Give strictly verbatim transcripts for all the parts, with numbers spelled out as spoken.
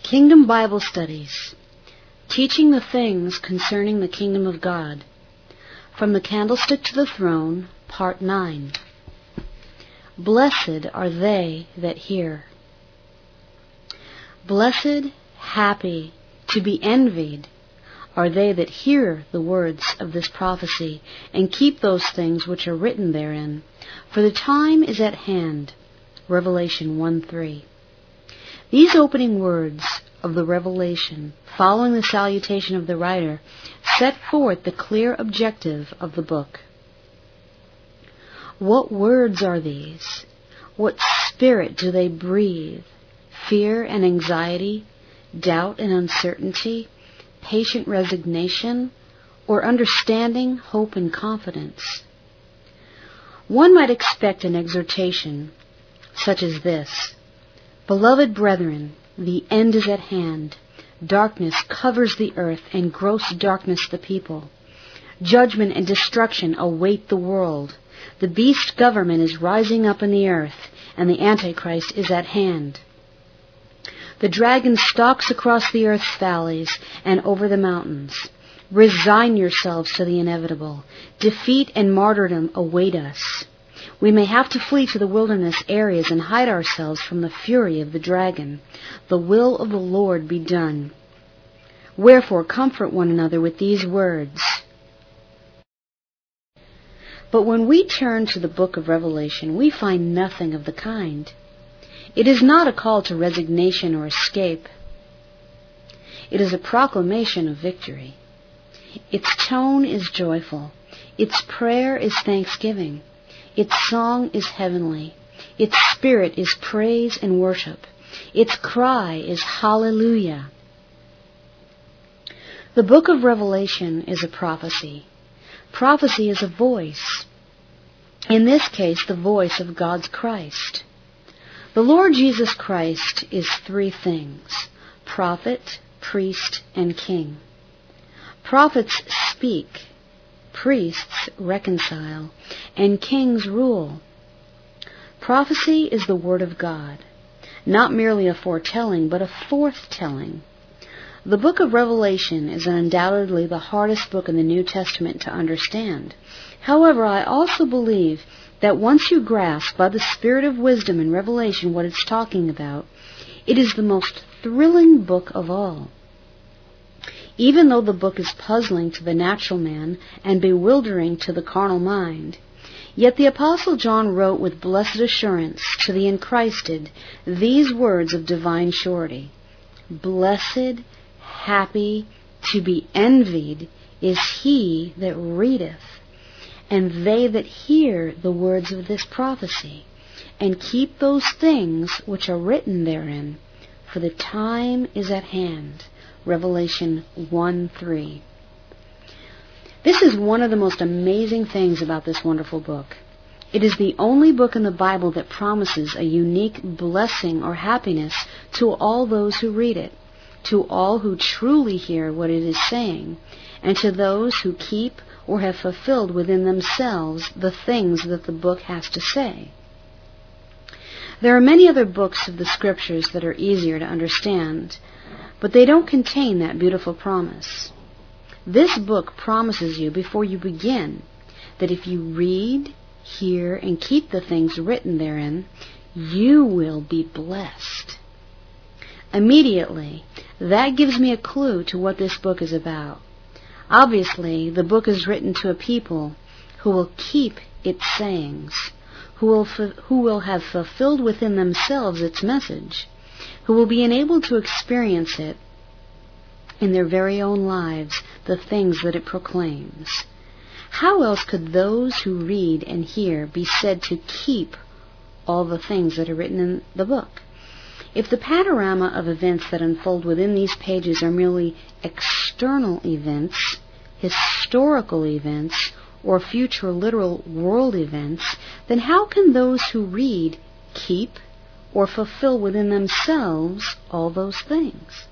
Kingdom Bible Studies, Teaching the Things Concerning the Kingdom of God, From the Candlestick to the Throne, Part nine. Blessed are they that hear. Blessed, happy, to be envied, are they that hear the words of this prophecy, and keep those things which are written therein. For the time is at hand. Revelation one three. These opening words of the Revelation, following the salutation of the writer, set forth the clear objective of the book. What words are these? What spirit do they breathe? Fear and anxiety, doubt and uncertainty, patient resignation, or understanding, hope, and confidence? One might expect an exhortation such as this: Beloved brethren, the end is at hand. Darkness covers the earth, and gross darkness the people. Judgment and destruction await the world. The beast government is rising up in the earth, and the Antichrist is at hand. The dragon stalks across the earth's valleys and over the mountains. Resign yourselves to the inevitable. Defeat and martyrdom await us. We may have to flee to the wilderness areas and hide ourselves from the fury of the dragon. The will of the Lord be done. Wherefore comfort one another with these words. But when we turn to the book of Revelation, we find nothing of the kind. It is not a call to resignation or escape. It is a proclamation of victory. Its tone is joyful. Its prayer is thanksgiving. Its song is heavenly. Its spirit is praise and worship. Its cry is hallelujah. The book of Revelation is a prophecy. Prophecy is a voice. In this case, the voice of God's Christ. The Lord Jesus Christ is three things: prophet, priest, and king. Prophets speak. Priests reconcile, and kings rule. Prophecy is the word of God, not merely a foretelling, but a forthtelling. The book of Revelation is undoubtedly the hardest book in the New Testament to understand. However, I also believe that once you grasp by the spirit of wisdom and revelation what it's talking about, it is the most thrilling book of all. Even though the book is puzzling to the natural man and bewildering to the carnal mind, yet the Apostle John wrote with blessed assurance to the enchristed these words of divine surety: Blessed, happy, to be envied is he that readeth, and they that hear the words of this prophecy, and keep those things which are written therein, for the time is at hand. Revelation one three. This is one of the most amazing things about this wonderful book. It is the only book in the Bible that promises a unique blessing or happiness to all those who read it, to all who truly hear what it is saying, and to those who keep or have fulfilled within themselves the things that the book has to say. There are many other books of the Scriptures that are easier to understand, but they don't contain that beautiful promise. This book promises you before you begin that if you read, hear, and keep the things written therein, you will be blessed. Immediately, that gives me a clue to what this book is about. Obviously, the book is written to a people who will keep its sayings, who will, fu- who will have fulfilled within themselves its message, who will be enabled to experience it in their very own lives, the things that it proclaims. How else could those who read and hear be said to keep all the things that are written in the book? If the panorama of events that unfold within these pages are merely external events, historical events, or future literal world events, then how can those who read keep or fulfill within themselves all those things?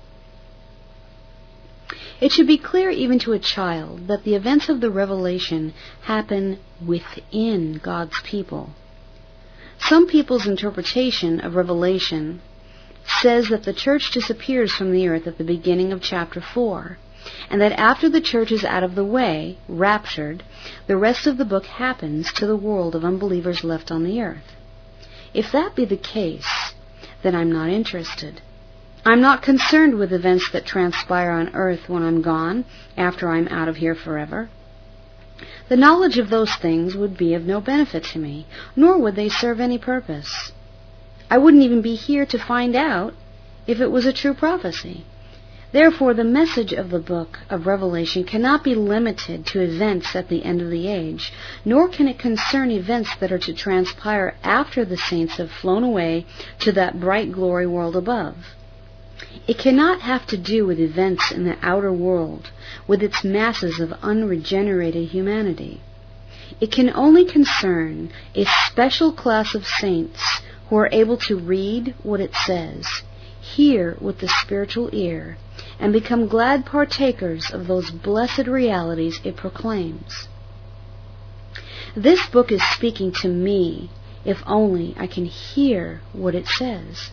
It should be clear even to a child that the events of the Revelation happen within God's people. Some people's interpretation of Revelation says that the church disappears from the earth at the beginning of chapter four, and that after the church is out of the way, raptured, the rest of the book happens to the world of unbelievers left on the earth. If that be the case, then I'm not interested. I'm not concerned with events that transpire on earth when I'm gone, after I'm out of here forever. The knowledge of those things would be of no benefit to me, nor would they serve any purpose. I wouldn't even be here to find out if it was a true prophecy. Therefore, the message of the book of Revelation cannot be limited to events at the end of the age, nor can it concern events that are to transpire after the saints have flown away to that bright glory world above. It cannot have to do with events in the outer world, with its masses of unregenerated humanity. It can only concern a special class of saints who are able to read what it says, hear with the spiritual ear, and become glad partakers of those blessed realities it proclaims. This book is speaking to me, if only I can hear what it says.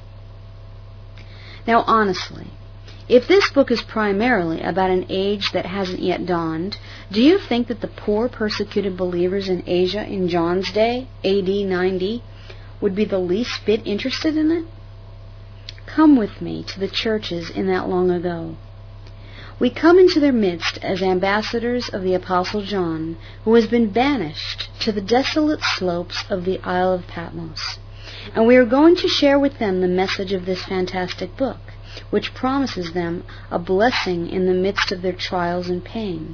Now, honestly, if this book is primarily about an age that hasn't yet dawned, do you think that the poor persecuted believers in Asia in John's day, A D ninety, would be the least bit interested in it? Come with me to the churches in that long ago. We come into their midst as ambassadors of the Apostle John, who has been banished to the desolate slopes of the Isle of Patmos. And we are going to share with them the message of this fantastic book, which promises them a blessing in the midst of their trials and pain.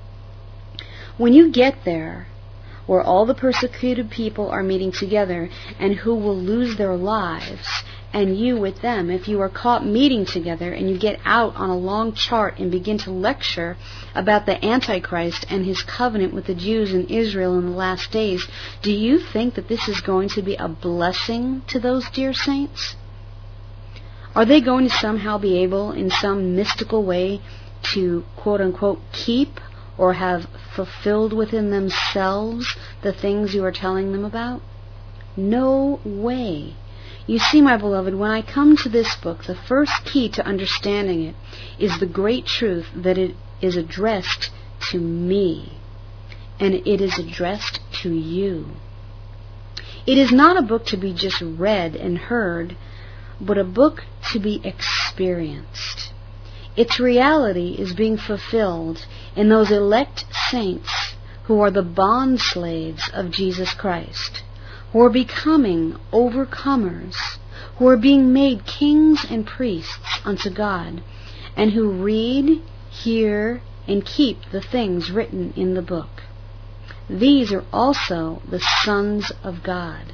When you get there, where all the persecuted people are meeting together and who will lose their lives, and you with them, if you are caught meeting together and you get out on a long chart and begin to lecture about the Antichrist and his covenant with the Jews in Israel in the last days, do you think that this is going to be a blessing to those dear saints? Are they going to somehow be able, in some mystical way, to quote-unquote keep or have fulfilled within themselves the things you are telling them about? No way. You see, my beloved, when I come to this book, the first key to understanding it is the great truth that it is addressed to me, and it is addressed to you. It is not a book to be just read and heard, but a book to be experienced. Its reality is being fulfilled in those elect saints who are the bond slaves of Jesus Christ, who are becoming overcomers, who are being made kings and priests unto God, and who read, hear, and keep the things written in the book. These are also the sons of God.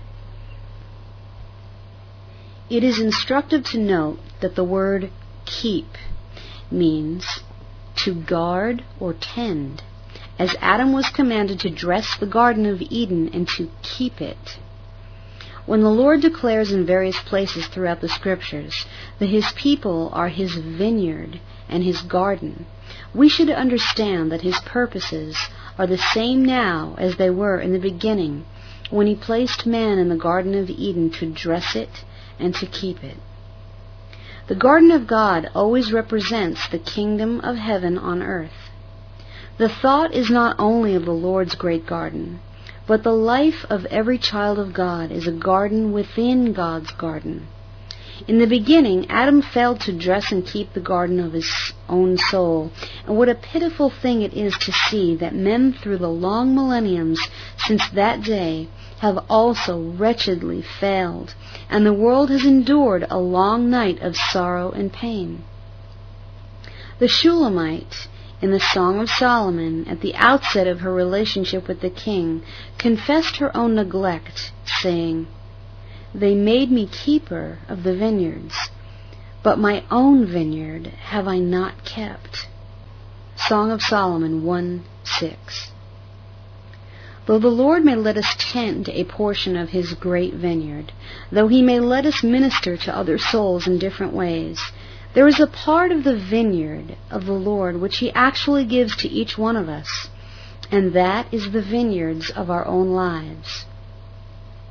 It is instructive to note that the word keep means to guard or tend, as Adam was commanded to dress the Garden of Eden and to keep it. When the Lord declares in various places throughout the Scriptures that His people are His vineyard and His garden, we should understand that His purposes are the same now as they were in the beginning when He placed man in the Garden of Eden to dress it and to keep it. The Garden of God always represents the kingdom of heaven on earth. The thought is not only of the Lord's great garden, but the life of every child of God is a garden within God's garden. In the beginning, Adam failed to dress and keep the garden of his own soul, and what a pitiful thing it is to see that men through the long millenniums since that day have also wretchedly failed, and the world has endured a long night of sorrow and pain. The Shulamite, in the Song of Solomon, at the outset of her relationship with the king, confessed her own neglect, saying, "They made me keeper of the vineyards, but my own vineyard have I not kept." Song of Solomon one six. Though the Lord may let us tend a portion of His great vineyard, though He may let us minister to other souls in different ways, there is a part of the vineyard of the Lord which He actually gives to each one of us, and that is the vineyards of our own lives.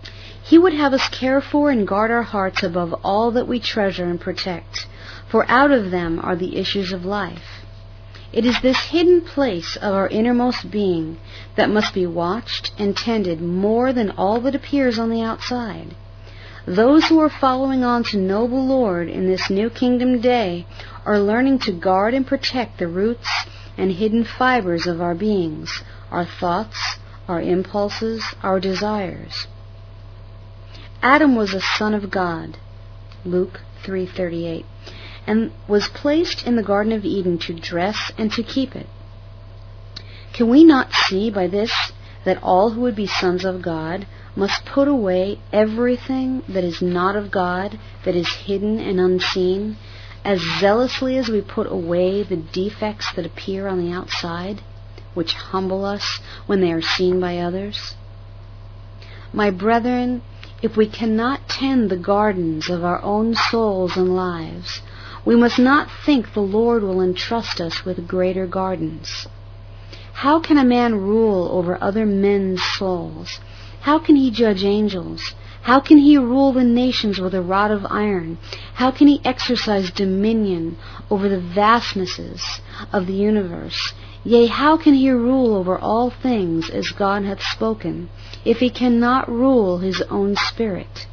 He would have us care for and guard our hearts above all that we treasure and protect, for out of them are the issues of life. It is this hidden place of our innermost being that must be watched and tended more than all that appears on the outside. Those who are following on to know the Lord in this new kingdom day are learning to guard and protect the roots and hidden fibers of our beings, our thoughts, our impulses, our desires. Adam was a son of God, Luke three thirty-eight, and was placed in the Garden of Eden to dress and to keep it. Can we not see by this that all who would be sons of God must put away everything that is not of God, that is hidden and unseen, as zealously as we put away the defects that appear on the outside, which humble us when they are seen by others? My brethren, if we cannot tend the gardens of our own souls and lives, we must not think the Lord will entrust us with greater gardens. How can a man rule over other men's souls? How can he judge angels? How can he rule the nations with a rod of iron? How can he exercise dominion over the vastnesses of the universe? Yea, how can he rule over all things as God hath spoken, if he cannot rule his own spirit?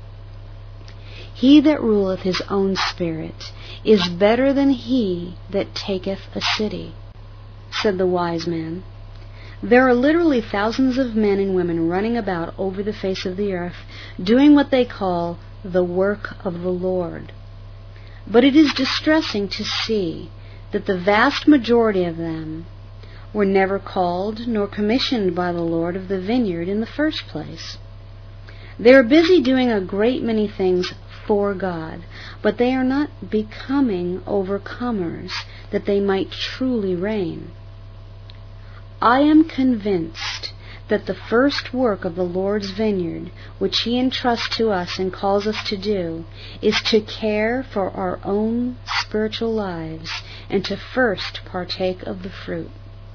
He that ruleth his own spirit is better than he that taketh a city, said the wise man. There are literally thousands of men and women running about over the face of the earth, doing what they call the work of the Lord. But it is distressing to see that the vast majority of them were never called nor commissioned by the Lord of the vineyard in the first place. They are busy doing a great many things for God, but they are not becoming overcomers that they might truly reign. I am convinced that the first work of the Lord's vineyard, which He entrusts to us and calls us to do, is to care for our own spiritual lives and to first partake of the fruit.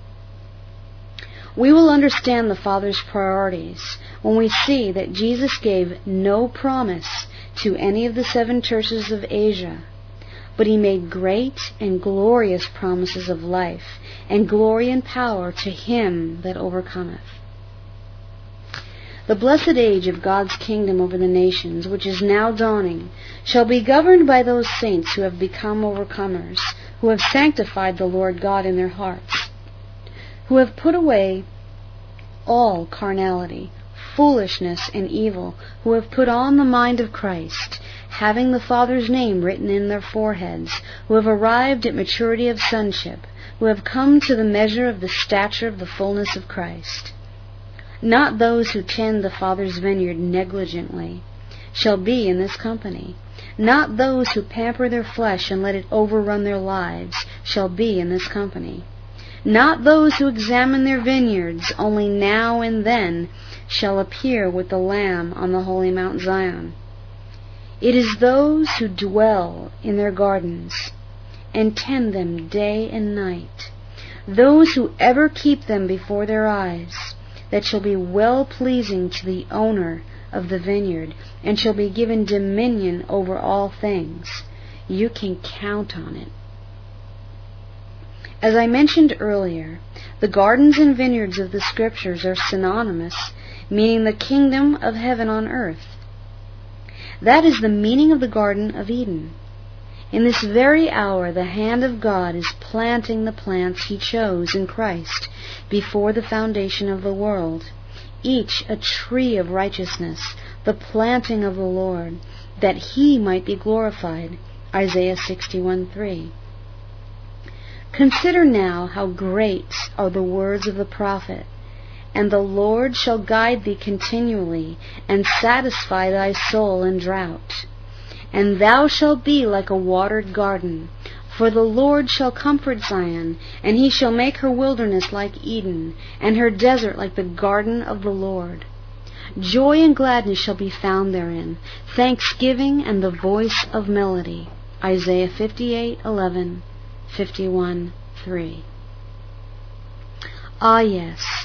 We will understand the Father's priorities when we see that Jesus gave no promise to any of the seven churches of Asia, but He made great and glorious promises of life and glory and power to him that overcometh. The blessed age of God's kingdom over the nations, which is now dawning, shall be governed by those saints who have become overcomers, who have sanctified the Lord God in their hearts, who have put away all carnality, foolishness, and evil, who have put on the mind of Christ, having the Father's name written in their foreheads, who have arrived at maturity of sonship, who have come to the measure of the stature of the fullness of Christ. Not those who tend the Father's vineyard negligently shall be in this company. Not those who pamper their flesh and let it overrun their lives shall be in this company. Not those who examine their vineyards only now and then shall appear with the Lamb on the holy Mount Zion. It is those who dwell in their gardens and tend them day and night, those who ever keep them before their eyes, that shall be well-pleasing to the owner of the vineyard, and shall be given dominion over all things. You can count on it. As I mentioned earlier, the gardens and vineyards of the Scriptures are synonymous, meaning the kingdom of heaven on earth. That is the meaning of the Garden of Eden. In this very hour, the hand of God is planting the plants He chose in Christ before the foundation of the world, each a tree of righteousness, the planting of the Lord, that He might be glorified. Isaiah sixty-one three. Consider now how great are the words of the prophet. And the Lord shall guide thee continually, and satisfy thy soul in drought. And thou shalt be like a watered garden, for the Lord shall comfort Zion, and He shall make her wilderness like Eden, and her desert like the garden of the Lord. Joy and gladness shall be found therein, thanksgiving and the voice of melody. Isaiah fifty-eight eleven, fifty-one three. Ah, yes,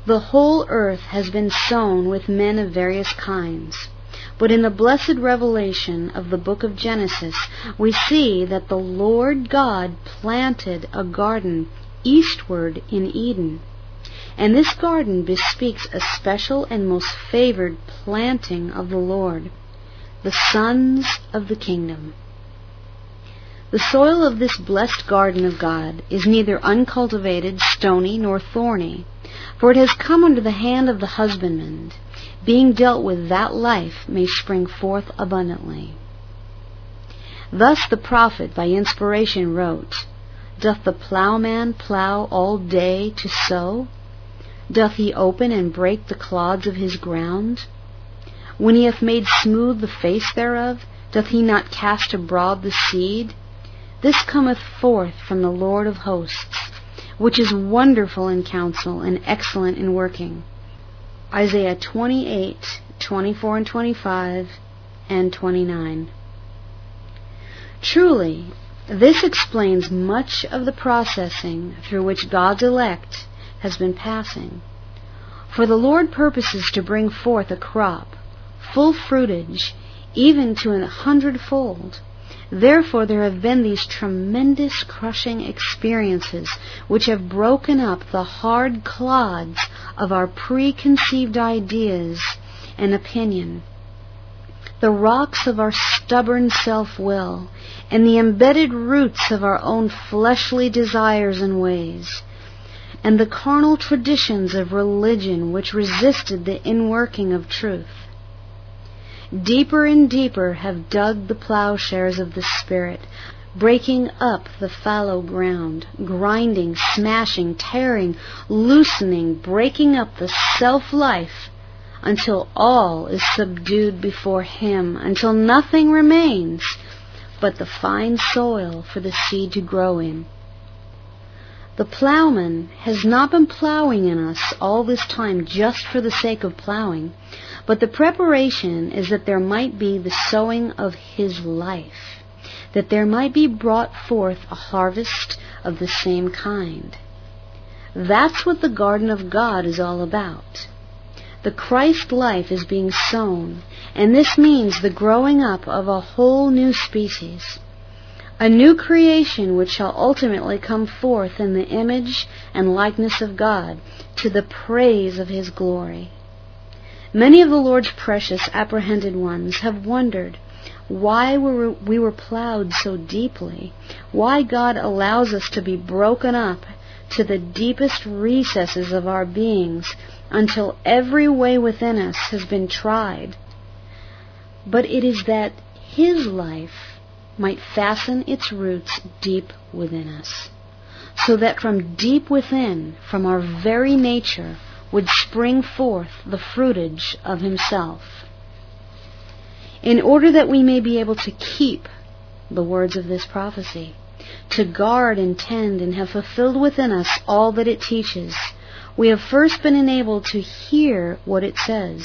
The whole earth has been sown with men of various kinds. But in the blessed revelation of the book of Genesis, we see that the Lord God planted a garden eastward in Eden. And this garden bespeaks a special and most favored planting of the Lord, the sons of the kingdom. The soil of this blessed garden of God is neither uncultivated, stony, nor thorny, for it has come under the hand of the husbandman, being dealt with that life may spring forth abundantly. Thus the prophet by inspiration wrote, Doth the plowman plow all day to sow? Doth he open and break the clods of his ground? When he hath made smooth the face thereof, doth he not cast abroad the seed? This cometh forth from the Lord of hosts, which is wonderful in counsel and excellent in working. Isaiah twenty-eight, twenty-four and twenty-five, and twenty-nine. Truly, this explains much of the processing through which God's elect has been passing. For the Lord purposes to bring forth a crop, full fruitage, even to an hundredfold. Therefore there have been these tremendous crushing experiences which have broken up the hard clods of our preconceived ideas and opinion, the rocks of our stubborn self-will, and the embedded roots of our own fleshly desires and ways, and the carnal traditions of religion which resisted the inworking of truth. Deeper and deeper have dug the plowshares of the Spirit, breaking up the fallow ground, grinding, smashing, tearing, loosening, breaking up the self-life, until all is subdued before Him, until nothing remains but the fine soil for the seed to grow in. The plowman has not been plowing in us all this time just for the sake of plowing, but the preparation is that there might be the sowing of his life, that there might be brought forth a harvest of the same kind. That's what the garden of God is all about. The Christ life is being sown, and this means the growing up of a whole new species, a new creation which shall ultimately come forth in the image and likeness of God, to the praise of His glory. Many of the Lord's precious apprehended ones have wondered why we were plowed so deeply, why God allows us to be broken up to the deepest recesses of our beings until every way within us has been tried. But it is that His life might fasten its roots deep within us, so that from deep within, from our very nature, would spring forth the fruitage of Himself. In order that we may be able to keep the words of this prophecy, to guard and tend and have fulfilled within us all that it teaches, we have first been enabled to hear what it says.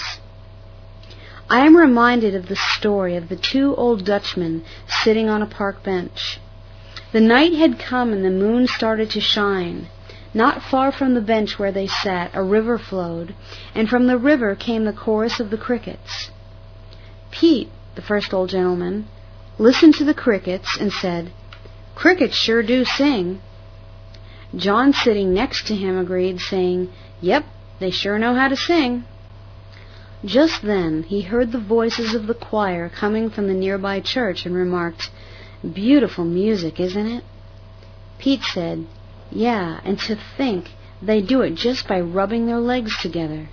I am reminded of the story of the two old Dutchmen sitting on a park bench. The night had come and the moon started to shine. Not far from the bench where they sat, a river flowed, and from the river came the chorus of the crickets. Pete, the first old gentleman, listened to the crickets and said, "Crickets sure do sing." John, sitting next to him, agreed, saying, "Yep, they sure know how to sing." Just then he heard the voices of the choir coming from the nearby church and remarked, "Beautiful music, isn't it?" Pete said, "Yeah, and to think they do it just by rubbing their legs together."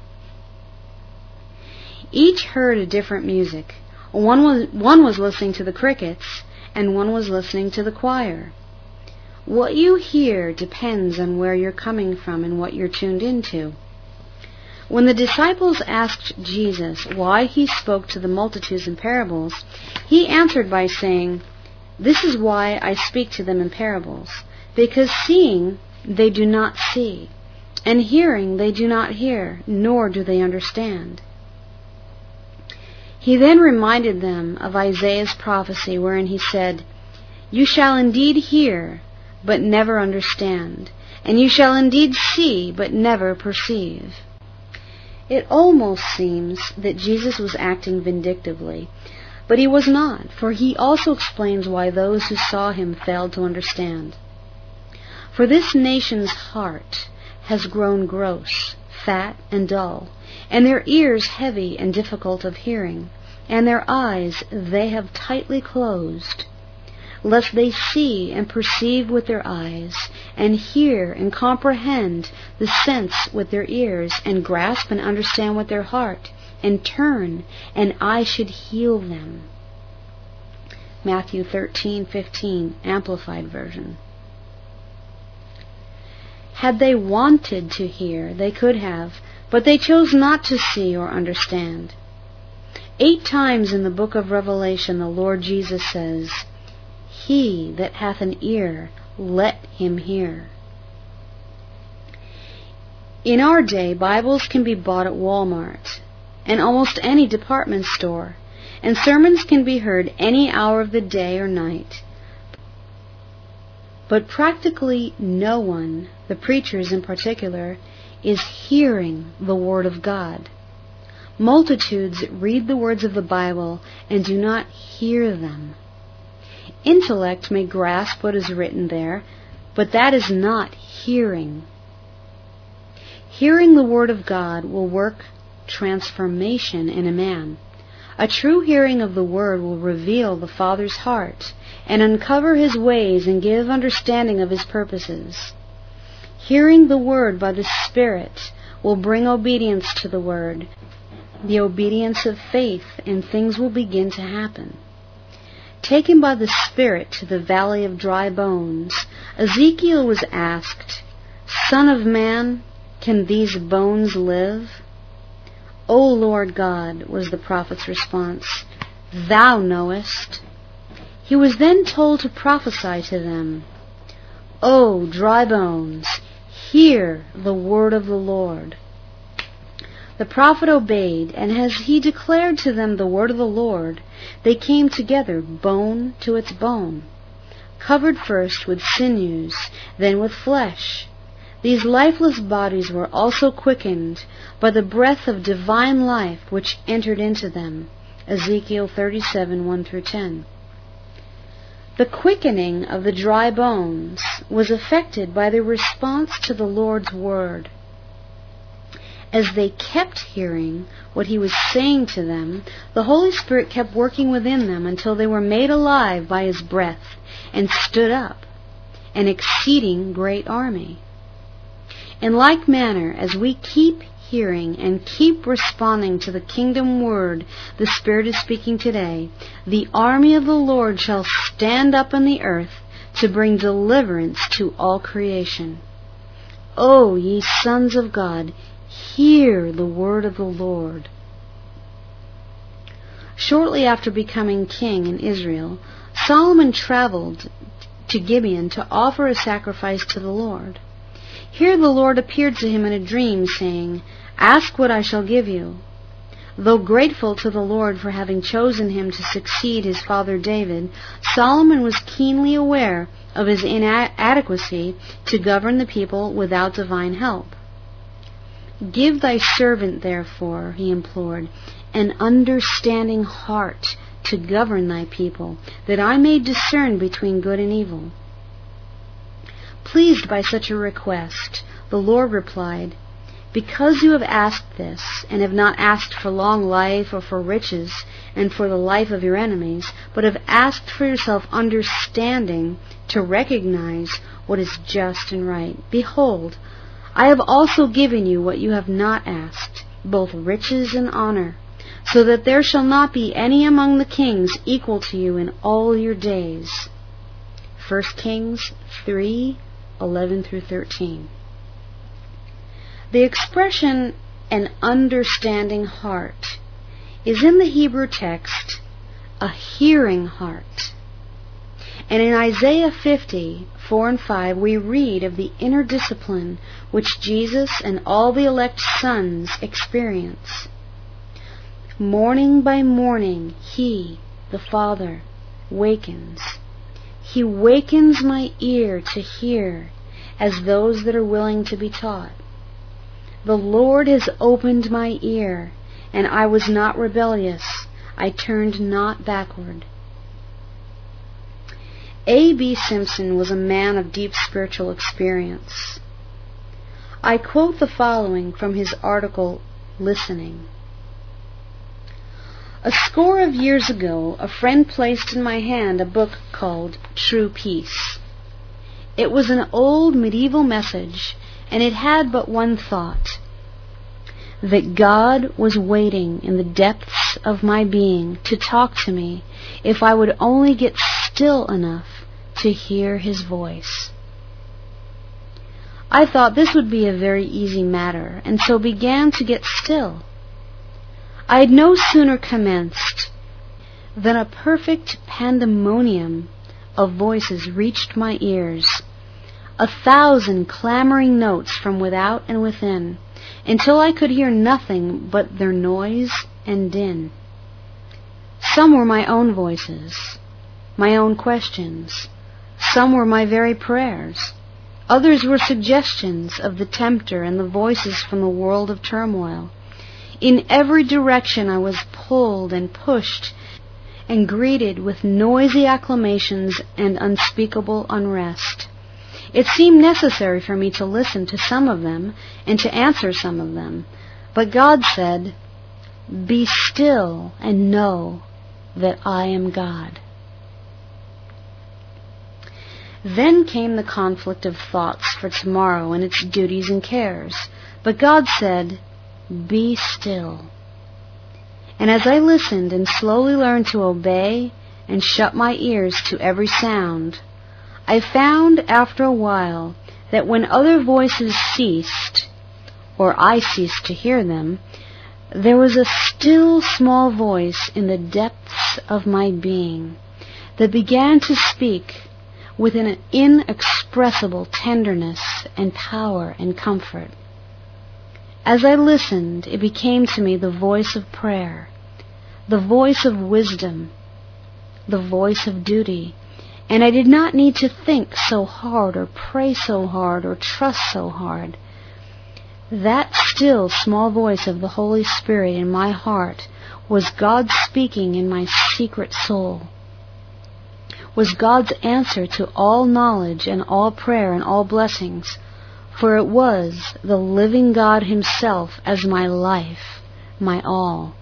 Each heard a different music. One was, one was listening to the crickets, and one was listening to the choir. What you hear depends on where you're coming from and what you're tuned into. When the disciples asked Jesus why He spoke to the multitudes in parables, He answered by saying, "This is why I speak to them in parables, because seeing they do not see, and hearing they do not hear, nor do they understand." He then reminded them of Isaiah's prophecy wherein he said, "You shall indeed hear, but never understand, and you shall indeed see, but never perceive." It almost seems that Jesus was acting vindictively, but he was not, for he also explains why those who saw him failed to understand. For this nation's heart has grown gross, fat, and dull, and their ears heavy and difficult of hearing, and their eyes they have tightly closed, lest they see and perceive with their eyes, and hear and comprehend the sense with their ears, and grasp and understand with their heart, and turn, and I should heal them. Matthew thirteen fifteen, Amplified Version. Had they wanted to hear, they could have, but they chose not to see or understand. Eight times in the book of Revelation the Lord Jesus says, "He that hath an ear, let him hear." In our day, Bibles can be bought at Walmart and almost any department store, and sermons can be heard any hour of the day or night. But practically no one, the preachers in particular, is hearing the Word of God. Multitudes read the words of the Bible and do not hear them. Intellect may grasp what is written there, but that is not hearing. Hearing the Word of God will work transformation in a man. A true hearing of the Word will reveal the Father's heart and uncover His ways and give understanding of His purposes. Hearing the Word by the Spirit will bring obedience to the Word, the obedience of faith, and things will begin to happen. Taken by the Spirit to the valley of dry bones, Ezekiel was asked, "Son of man, can these bones live?" "O Lord God," was the prophet's response, "Thou knowest." He was then told to prophesy to them, "O dry bones, hear the word of the Lord." The prophet obeyed, and as he declared to them the word of the Lord, they came together, bone to its bone, covered first with sinews, then with flesh. These lifeless bodies were also quickened by the breath of divine life which entered into them. Ezekiel thirty-seven, one through ten. The quickening of the dry bones was effected by their response to the Lord's word. As they kept hearing what He was saying to them, the Holy Spirit kept working within them until they were made alive by His breath and stood up, an exceeding great army. In like manner, as we keep hearing and keep responding to the kingdom word the Spirit is speaking today, the army of the Lord shall stand up in the earth to bring deliverance to all creation. O ye sons of God, hear the word of the Lord. Shortly after becoming king in Israel, Solomon traveled to Gibeon to offer a sacrifice to the Lord. Here the Lord appeared to him in a dream, saying, "Ask what I shall give you." Though grateful to the Lord for having chosen him to succeed his father David, Solomon was keenly aware of his inadequacy to govern the people without divine help. "Give thy servant, therefore," he implored, "an understanding heart to govern thy people, that I may discern between good and evil." Pleased by such a request, the Lord replied, "Because you have asked this, and have not asked for long life or for riches and for the life of your enemies, but have asked for yourself understanding to recognize what is just and right, behold, I have also given you what you have not asked, both riches and honor, so that there shall not be any among the kings equal to you in all your days." First Kings three, eleven through thirteen. The expression, "an understanding heart," is in the Hebrew text, "a hearing heart." And in Isaiah fifty, four and five, we read of the inner discipline which Jesus and all the elect sons experience. "Morning by morning He, the Father, wakens. He wakens my ear to hear, as those that are willing to be taught. The Lord has opened my ear, and I was not rebellious. I turned not backward. A B Simpson was a man of deep spiritual experience. I quote the following from his article, Listening. A score of years ago, a friend placed in my hand a book called True Peace. It was an old medieval message, and it had but one thought: that God was waiting in the depths of my being to talk to me if I would only get still enough to hear His voice. I thought this would be a very easy matter, and so began to get still. I had no sooner commenced than a perfect pandemonium of voices reached my ears, a thousand clamoring notes from without and within, until I could hear nothing but their noise and din. Some were my own voices, my own questions. Some were my very prayers. Others were suggestions of the tempter and the voices from the world of turmoil. In every direction I was pulled and pushed and greeted with noisy acclamations and unspeakable unrest. It seemed necessary for me to listen to some of them and to answer some of them. But God said, "Be still and know that I am God." Then came the conflict of thoughts for tomorrow and its duties and cares. But God said, "Be still." And as I listened and slowly learned to obey and shut my ears to every sound, I found after a while that when other voices ceased, or I ceased to hear them, there was a still small voice in the depths of my being that began to speak with an inexpressible tenderness and power and comfort. As I listened, it became to me the voice of prayer, the voice of wisdom, the voice of duty, and I did not need to think so hard or pray so hard or trust so hard. That still small voice of the Holy Spirit in my heart was God speaking in my secret soul, was God's answer to all knowledge and all prayer and all blessings, for it was the living God Himself as my life, my all.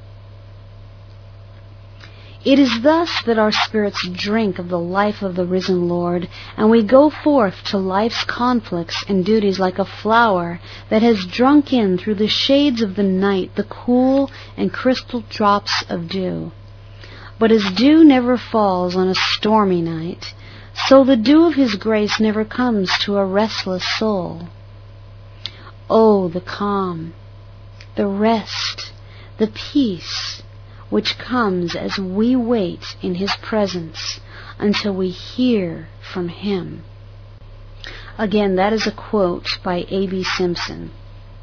It is thus that our spirits drink of the life of the risen Lord, and we go forth to life's conflicts and duties like a flower that has drunk in through the shades of the night the cool and crystal drops of dew. But as dew never falls on a stormy night, so the dew of His grace never comes to a restless soul. Oh, the calm, the rest, the peace which comes as we wait in His presence until we hear from Him. Again, that is a quote by A B Simpson.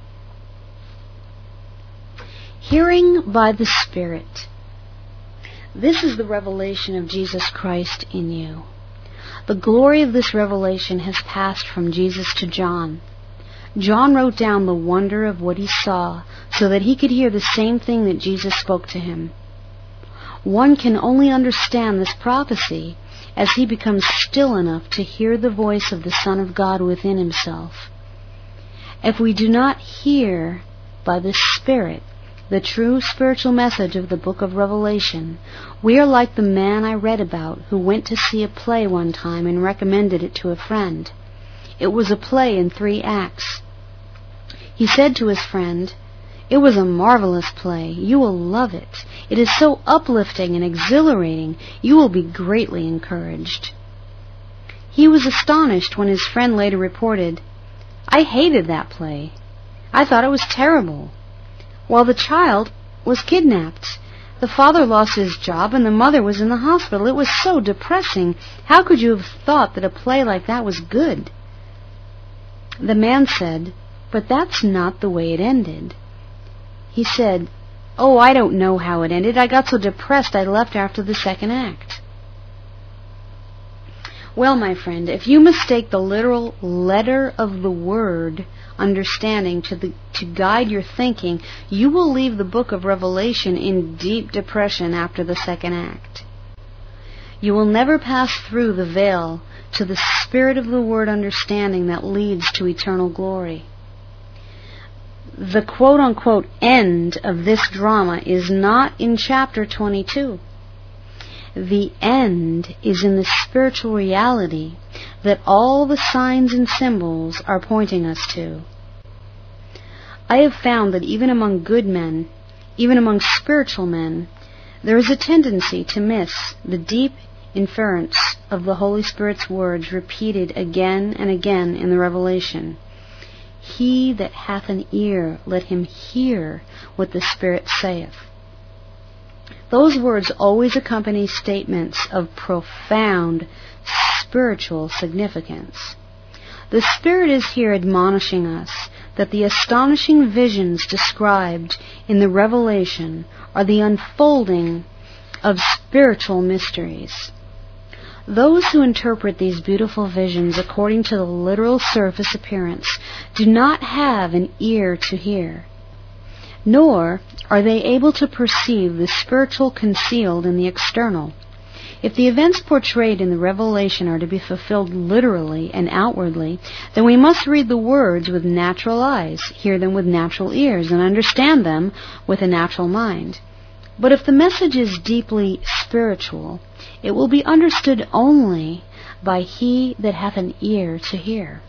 Hearing by the Spirit. This is the revelation of Jesus Christ in you. The glory of this revelation has passed from Jesus to John. John wrote down the wonder of what he saw so that he could hear the same thing that Jesus spoke to him. One can only understand this prophecy as he becomes still enough to hear the voice of the Son of God within himself. If we do not hear by the Spirit the true spiritual message of the book of Revelation, we are like the man I read about who went to see a play one time and recommended it to a friend. It was a play in three acts. He said to his friend, "It was a marvelous play. You will love it. It is so uplifting and exhilarating. You will be greatly encouraged." He was astonished when his friend later reported, "I hated that play. I thought it was terrible. Well, the child was kidnapped. The father lost his job and the mother was in the hospital. It was so depressing. How could you have thought that a play like that was good?" The man said, "But that's not the way it ended." He said, "Oh, I don't know how it ended. I got so depressed I left after the second act." Well, my friend, if you mistake the literal letter of the word understanding to, the, to guide your thinking, you will leave the book of Revelation in deep depression after the second act. You will never pass through the veil to the Spirit of the Word understanding that leads to eternal glory. The quote-unquote end of this drama is not in chapter twenty-two. The end is in the spiritual reality that all the signs and symbols are pointing us to. I have found that even among good men, even among spiritual men, there is a tendency to miss the deep inference of the Holy Spirit's words repeated again and again in the Revelation. He that hath an ear, let him hear what the Spirit saith. Those words always accompany statements of profound spiritual significance. The Spirit is here admonishing us that the astonishing visions described in the Revelation are the unfolding of spiritual mysteries. Those who interpret these beautiful visions according to the literal surface appearance do not have an ear to hear, nor are they able to perceive the spiritual concealed in the external. If the events portrayed in the Revelation are to be fulfilled literally and outwardly, then we must read the words with natural eyes, hear them with natural ears, and understand them with a natural mind. But if the message is deeply spiritual, it will be understood only by he that hath an ear to hear.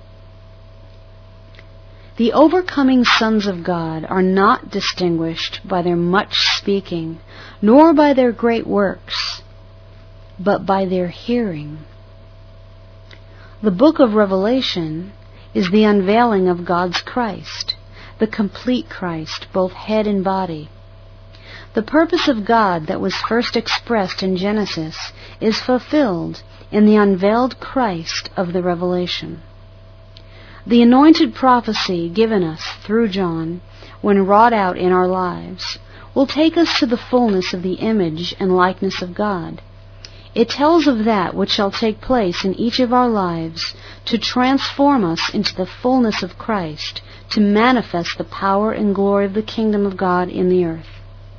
The overcoming sons of God are not distinguished by their much speaking, nor by their great works, but by their hearing. The book of Revelation is the unveiling of God's Christ, the complete Christ, both head and body. The purpose of God that was first expressed in Genesis is fulfilled in the unveiled Christ of the Revelation. The anointed prophecy given us through John, when wrought out in our lives, will take us to the fullness of the image and likeness of God. It tells of that which shall take place in each of our lives to transform us into the fullness of Christ, to manifest the power and glory of the kingdom of God in the earth.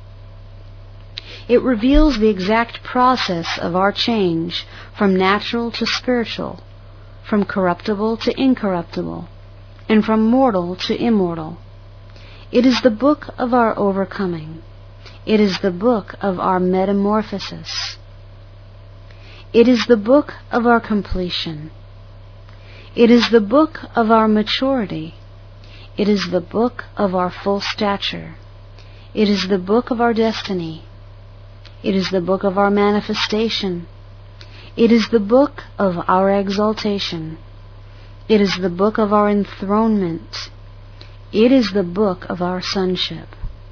It reveals the exact process of our change from natural to spiritual, from corruptible to incorruptible, and from mortal to immortal. It is the book of our overcoming. It is the book of our metamorphosis. It is the book of our completion. It is the book of our maturity. It is the book of our full stature. It is the book of our destiny. It is the book of our manifestation. It is the book of our exaltation. It is the book of our enthronement. It is the book of our sonship.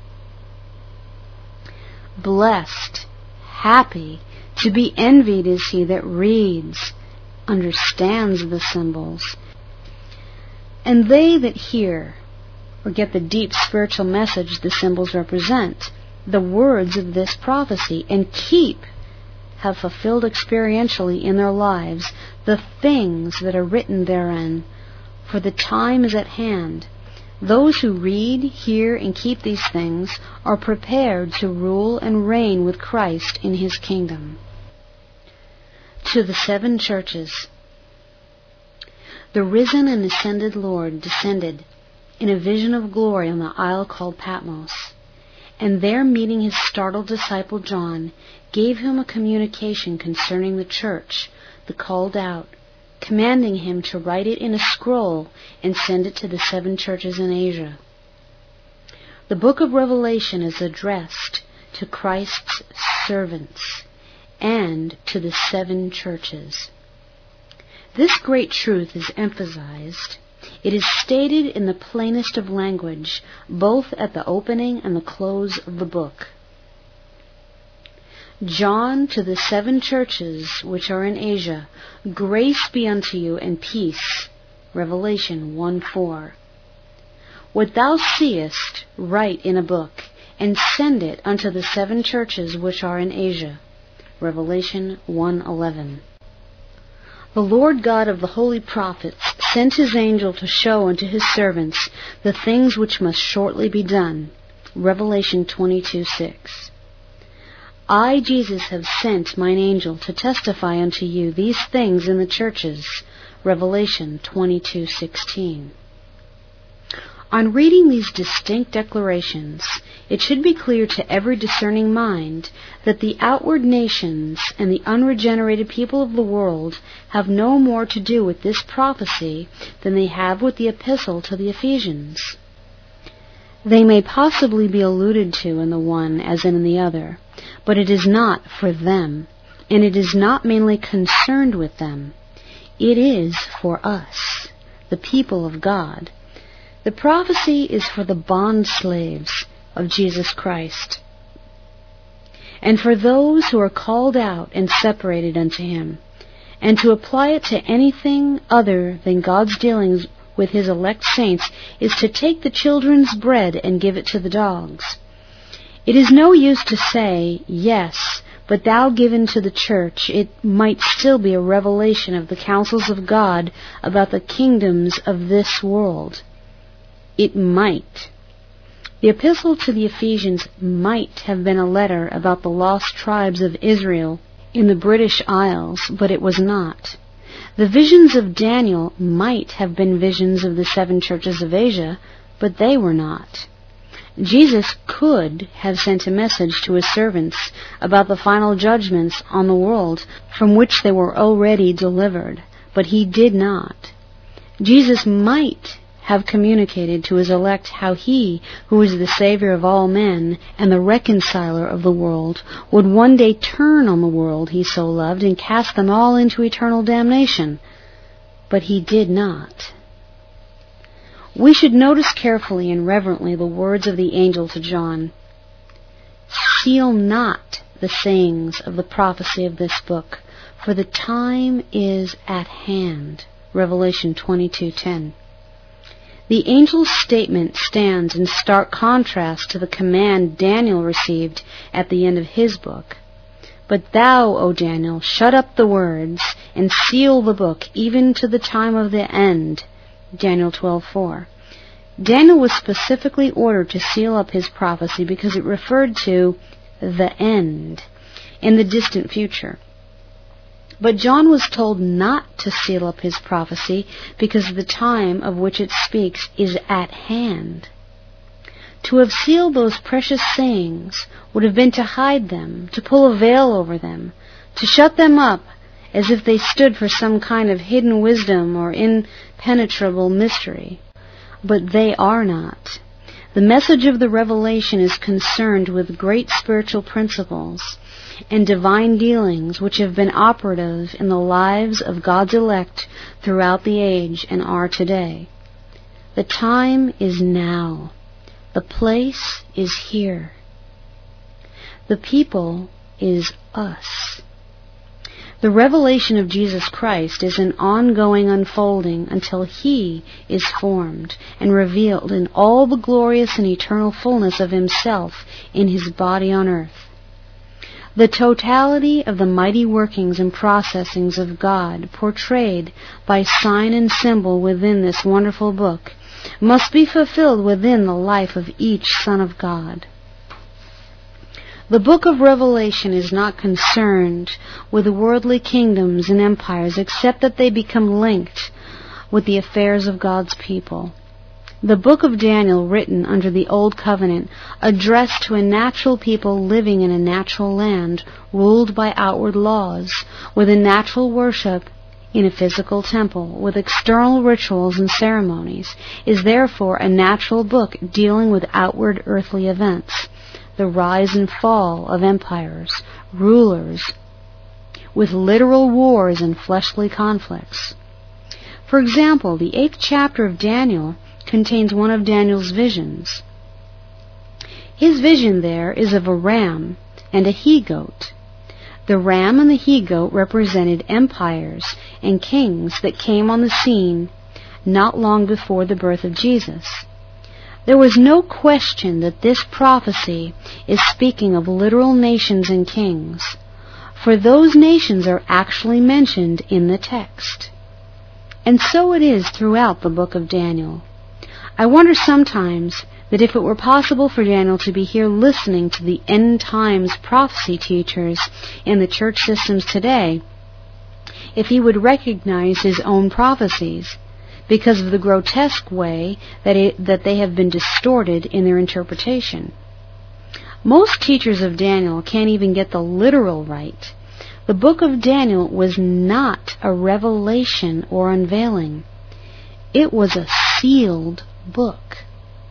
Blessed, happy, to be envied is he that reads, understands the symbols, and they that hear, or get the deep spiritual message the symbols represent, the words of this prophecy, and keep, have fulfilled experientially in their lives the things that are written therein, for the time is at hand. Those who read, hear, and keep these things are prepared to rule and reign with Christ in his kingdom. To the seven churches. The risen and ascended Lord descended in a vision of glory on the isle called Patmos, and there meeting his startled disciple John, gave him a communication concerning the church, the called out, commanding him to write it in a scroll and send it to the seven churches in Asia. The book of Revelation is addressed to Christ's servants and to the seven churches. This great truth is emphasized. It is stated in the plainest of language, both at the opening and the close of the book. John, to the seven churches which are in Asia, grace be unto you and peace. Revelation one four. What thou seest, write in a book, and send it unto the seven churches which are in Asia. Revelation one eleven. The Lord God of the holy prophets sent his angel to show unto his servants the things which must shortly be done. Revelation twenty-two six. I, Jesus, have sent mine angel to testify unto you these things in the churches. Revelation twenty-two sixteen. On reading these distinct declarations, it should be clear to every discerning mind that the outward nations and the unregenerated people of the world have no more to do with this prophecy than they have with the epistle to the Ephesians. They may possibly be alluded to in the one as in the other, but it is not for them, and it is not mainly concerned with them. It is for us, the people of God. The prophecy is for the bond slaves of Jesus Christ, and for those who are called out and separated unto him, and to apply it to anything other than God's dealings with his elect saints is to take the children's bread and give it to the dogs. It is no use to say, yes, but thou given to the church. It might still be a revelation of the counsels of God about the kingdoms of this world. It might. The epistle to the Ephesians might have been a letter about the lost tribes of Israel in the British Isles, but it was not. The visions of Daniel might have been visions of the seven churches of Asia, but they were not. Jesus could have sent a message to his servants about the final judgments on the world from which they were already delivered, but he did not. Jesus might have communicated to his elect how he, who is the Savior of all men and the reconciler of the world, would one day turn on the world he so loved and cast them all into eternal damnation. But he did not. We should notice carefully and reverently the words of the angel to John. Seal not the sayings of the prophecy of this book, for the time is at hand. Revelation twenty-two ten. The angel's statement stands in stark contrast to the command Daniel received at the end of his book. But thou, O Daniel, shut up the words and seal the book even to the time of the end. Daniel twelve four. Daniel was specifically ordered to seal up his prophecy because it referred to the end in the distant future. But John was told not to seal up his prophecy because the time of which it speaks is at hand. To have sealed those precious sayings would have been to hide them, to pull a veil over them, to shut them up as if they stood for some kind of hidden wisdom or impenetrable mystery. But they are not. The message of the revelation is concerned with great spiritual principles and divine dealings which have been operative in the lives of God's elect throughout the age and are today. The time is now. The place is here. The people is us. The revelation of Jesus Christ is an ongoing unfolding until He is formed and revealed in all the glorious and eternal fullness of Himself in His body on earth. The totality of the mighty workings and processings of God portrayed by sign and symbol within this wonderful book must be fulfilled within the life of each Son of God. The book of Revelation is not concerned with worldly kingdoms and empires except that they become linked with the affairs of God's people. The book of Daniel, written under the Old Covenant, addressed to a natural people living in a natural land, ruled by outward laws, with a natural worship in a physical temple, with external rituals and ceremonies, is therefore a natural book dealing with outward earthly events, the rise and fall of empires, rulers, with literal wars and fleshly conflicts. For example, the eighth chapter of Daniel contains one of Daniel's visions. His vision there is of a ram and a he-goat. The ram and the he-goat represented empires and kings that came on the scene not long before the birth of Jesus. There was no question that this prophecy is speaking of literal nations and kings, for those nations are actually mentioned in the text. And so it is throughout the book of Daniel. I wonder sometimes that if it were possible for Daniel to be here listening to the end times prophecy teachers in the church systems today, if he would recognize his own prophecies because of the grotesque way that, it, that they have been distorted in their interpretation. Most teachers of Daniel can't even get the literal right. The book of Daniel was not a revelation or unveiling. It was a sealed book.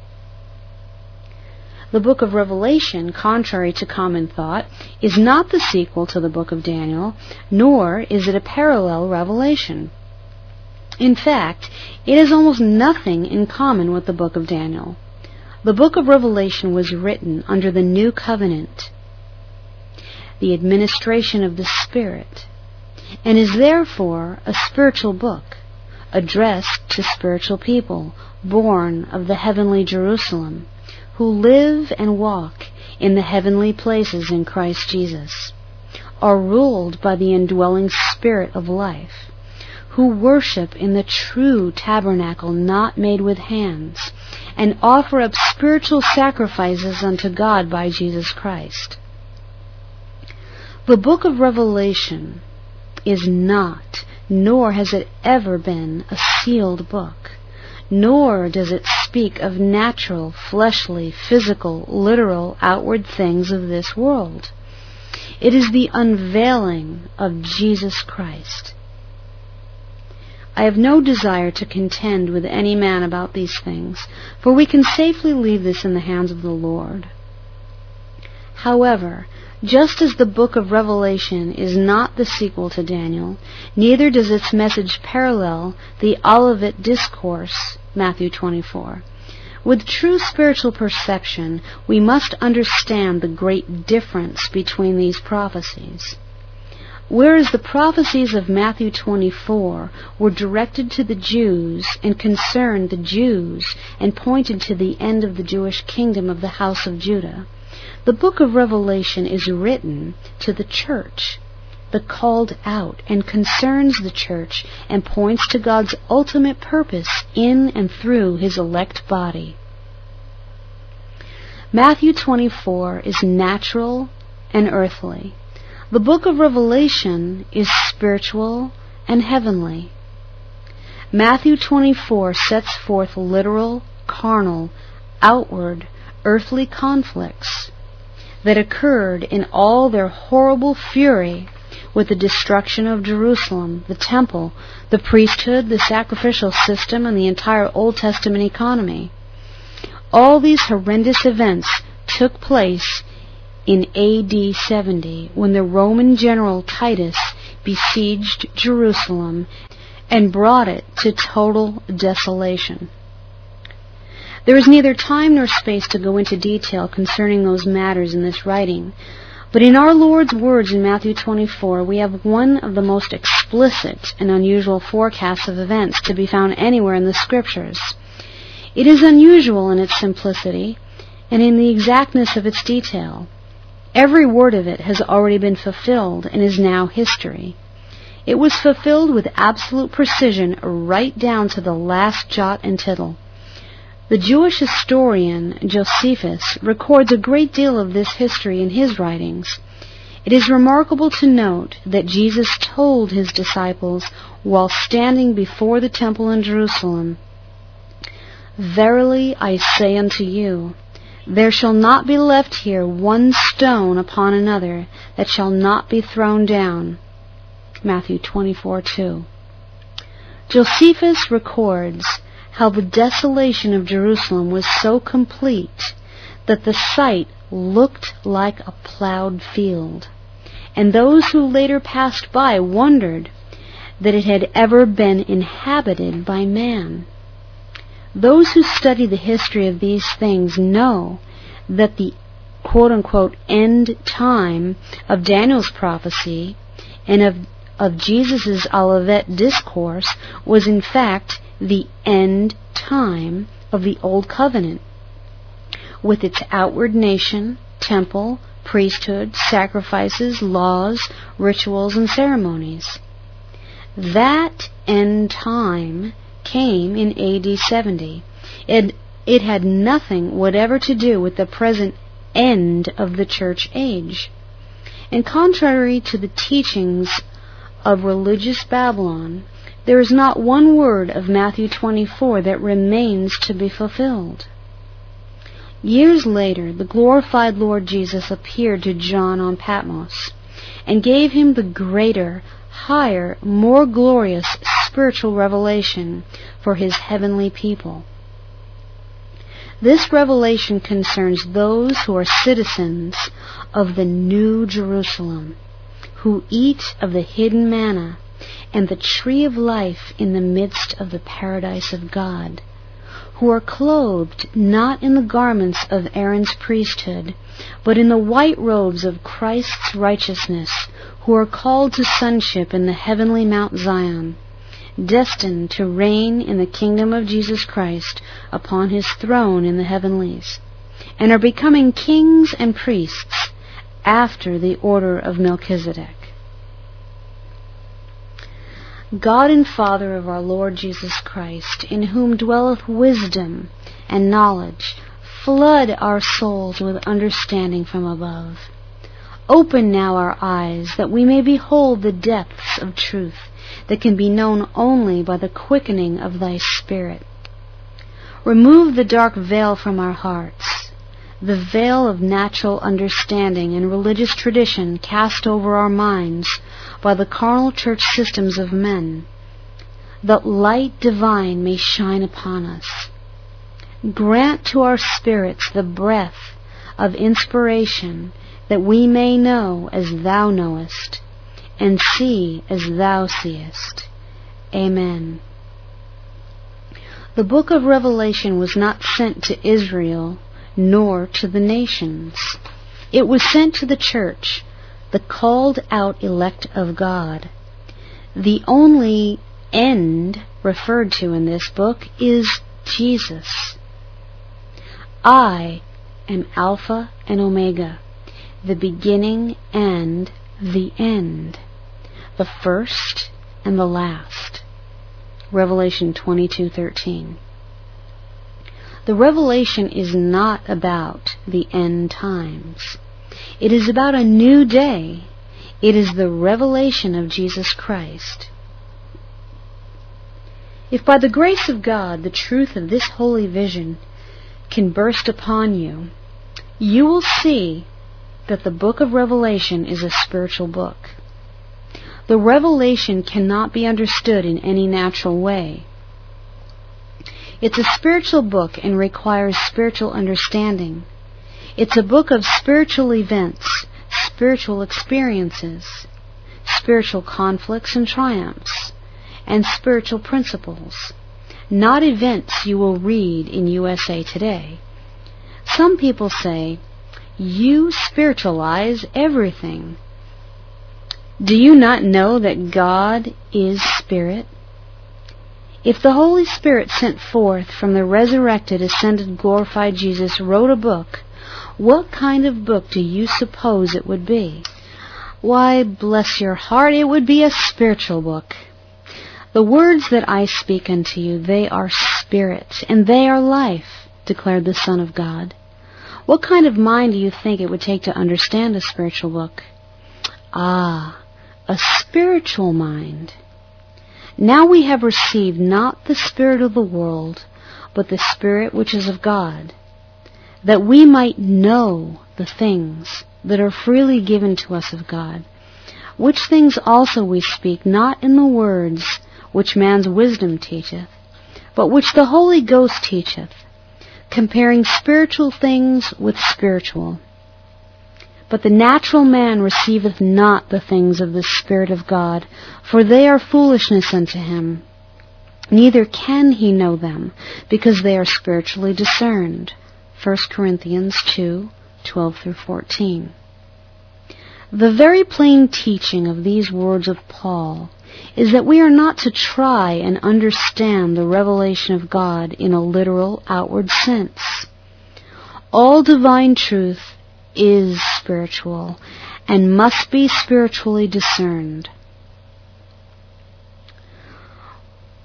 The book of Revelation, contrary to common thought, is not the sequel to the book of Daniel, nor is it a parallel revelation. In fact, it has almost nothing in common with the book of Daniel. The book of Revelation was written under the New Covenant, the administration of the Spirit, and is therefore a spiritual book, addressed to spiritual people born of the heavenly Jerusalem, who live and walk in the heavenly places in Christ Jesus, are ruled by the indwelling Spirit of life, who worship in the true tabernacle not made with hands, and offer up spiritual sacrifices unto God by Jesus Christ. The book of Revelation is not, nor has it ever been, a sealed book, nor does it speak of natural, fleshly, physical, literal, outward things of this world. It is the unveiling of Jesus Christ. I have no desire to contend with any man about these things, for we can safely leave this in the hands of the Lord. However, just as the book of Revelation is not the sequel to Daniel, neither does its message parallel the Olivet Discourse, Matthew twenty-four. With true spiritual perception, we must understand the great difference between these prophecies. Whereas the prophecies of Matthew twenty-four were directed to the Jews and concerned the Jews and pointed to the end of the Jewish kingdom of the house of Judah, the book of Revelation is written to the church, the called out, and concerns the church and points to God's ultimate purpose in and through His elect body. Matthew twenty-four is natural and earthly. The book of Revelation is spiritual and heavenly. Matthew twenty-four sets forth literal, carnal, outward, earthly conflicts that occurred in all their horrible fury with the destruction of Jerusalem, the temple, the priesthood, the sacrificial system, and the entire Old Testament economy. All these horrendous events took place in A D seventy, when the Roman general Titus besieged Jerusalem and brought it to total desolation. There is neither time nor space to go into detail concerning those matters in this writing, but in our Lord's words in Matthew twenty-four, we have one of the most explicit and unusual forecasts of events to be found anywhere in the Scriptures. It is unusual in its simplicity and in the exactness of its detail. Every word of it has already been fulfilled and is now history. It was fulfilled with absolute precision right down to the last jot and tittle. The Jewish historian Josephus records a great deal of this history in his writings. It is remarkable to note that Jesus told his disciples while standing before the temple in Jerusalem, "Verily I say unto you, there shall not be left here one stone upon another that shall not be thrown down." Matthew twenty-four two. Josephus records how the desolation of Jerusalem was so complete that the site looked like a plowed field, and those who later passed by wondered that it had ever been inhabited by man. Those who study the history of these things know that the quote-unquote end time of Daniel's prophecy and of, of Jesus' Olivet Discourse was in fact the end time of the Old Covenant, with its outward nation, temple, priesthood, sacrifices, laws, rituals, and ceremonies. That end time came in A D seventy. It, it had nothing whatever to do with the present end of the church age. And contrary to the teachings of religious Babylon, there is not one word of Matthew twenty-four that remains to be fulfilled. Years later, the glorified Lord Jesus appeared to John on Patmos and gave him the greater, higher, more glorious spiritual revelation for his heavenly people. This revelation concerns those who are citizens of the New Jerusalem, who eat of the hidden manna and the tree of life in the midst of the paradise of God, who are clothed not in the garments of Aaron's priesthood, but in the white robes of Christ's righteousness, who are called to sonship in the heavenly Mount Zion, destined to reign in the kingdom of Jesus Christ upon his throne in the heavenlies, and are becoming kings and priests after the order of Melchizedek. God and Father of our Lord Jesus Christ, in whom dwelleth wisdom and knowledge, flood our souls with understanding from above. Open now our eyes, that we may behold the depths of truth that can be known only by the quickening of thy Spirit. Remove the dark veil from our hearts, the veil of natural understanding and religious tradition cast over our minds by the carnal church systems of men, that light divine may shine upon us. Grant to our spirits the breath of inspiration, that we may know as thou knowest, and see as thou seest. Amen. The book of Revelation was not sent to Israel, nor to the nations. It was sent to the church, the called out elect of God. The only end referred to in this book is Jesus. I am Alpha and Omega, the beginning and the end, the first and the last. Revelation twenty-two thirteen. The revelation is not about the end times. It is about a new day. It is the revelation of Jesus Christ. If by the grace of God the truth of this holy vision can burst upon you, you will see that the book of Revelation is a spiritual book. The revelation cannot be understood in any natural way. It's a spiritual book and requires spiritual understanding. It's a book of spiritual events, spiritual experiences, spiritual conflicts and triumphs, and spiritual principles, not events you will read in U S A Today. Some people say, you spiritualize everything. Do you not know that God is Spirit? If the Holy Spirit sent forth from the resurrected, ascended, glorified Jesus wrote a book, what kind of book do you suppose it would be? Why, bless your heart, it would be a spiritual book. The words that I speak unto you, they are spirit, and they are life, declared the Son of God. What kind of mind do you think it would take to understand a spiritual book? Ah, a spiritual mind. Now we have received not the spirit of the world, but the Spirit which is of God, that we might know the things that are freely given to us of God, which things also we speak, not in the words which man's wisdom teacheth, but which the Holy Ghost teacheth, comparing spiritual things with spiritual. But the natural man receiveth not the things of the Spirit of God, for they are foolishness unto him. Neither can he know them, because they are spiritually discerned. First Corinthians two, twelve through fourteen. The very plain teaching of these words of Paul is that we are not to try and understand the revelation of God in a literal, outward sense. All divine truth is spiritual and must be spiritually discerned.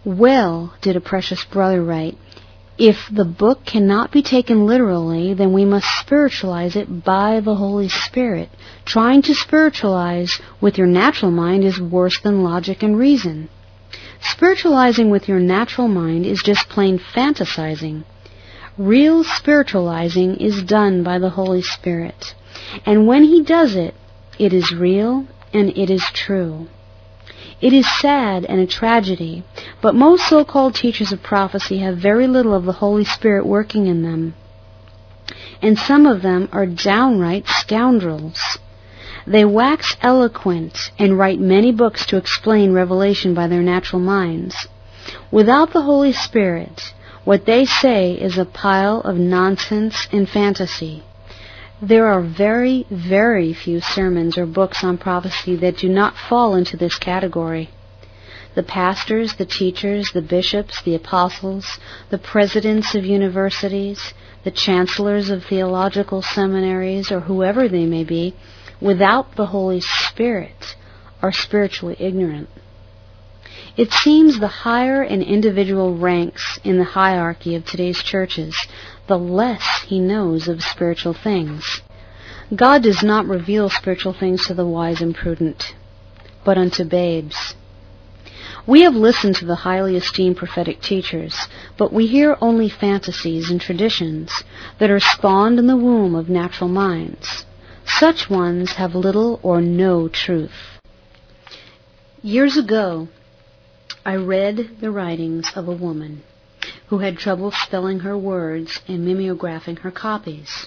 Well, did a precious brother write, if the book cannot be taken literally, then we must spiritualize it by the Holy Spirit. Trying to spiritualize with your natural mind is worse than logic and reason. Spiritualizing with your natural mind is just plain fantasizing. Real spiritualizing is done by the Holy Spirit. And when He does it, it is real and it is true. It is sad and a tragedy, but most so-called teachers of prophecy have very little of the Holy Spirit working in them. And some of them are downright scoundrels. They wax eloquent and write many books to explain revelation by their natural minds. Without the Holy Spirit, what they say is a pile of nonsense and fantasy. There are very, very few sermons or books on prophecy that do not fall into this category. The pastors, the teachers, the bishops, the apostles, the presidents of universities, the chancellors of theological seminaries, or whoever they may be, without the Holy Spirit, are spiritually ignorant. It seems the higher an individual ranks in the hierarchy of today's churches, the less he knows of spiritual things. God does not reveal spiritual things to the wise and prudent, but unto babes. We have listened to the highly esteemed prophetic teachers, but we hear only fantasies and traditions that are spawned in the womb of natural minds. Such ones have little or no truth. Years ago, I read the writings of a woman who had trouble spelling her words and mimeographing her copies.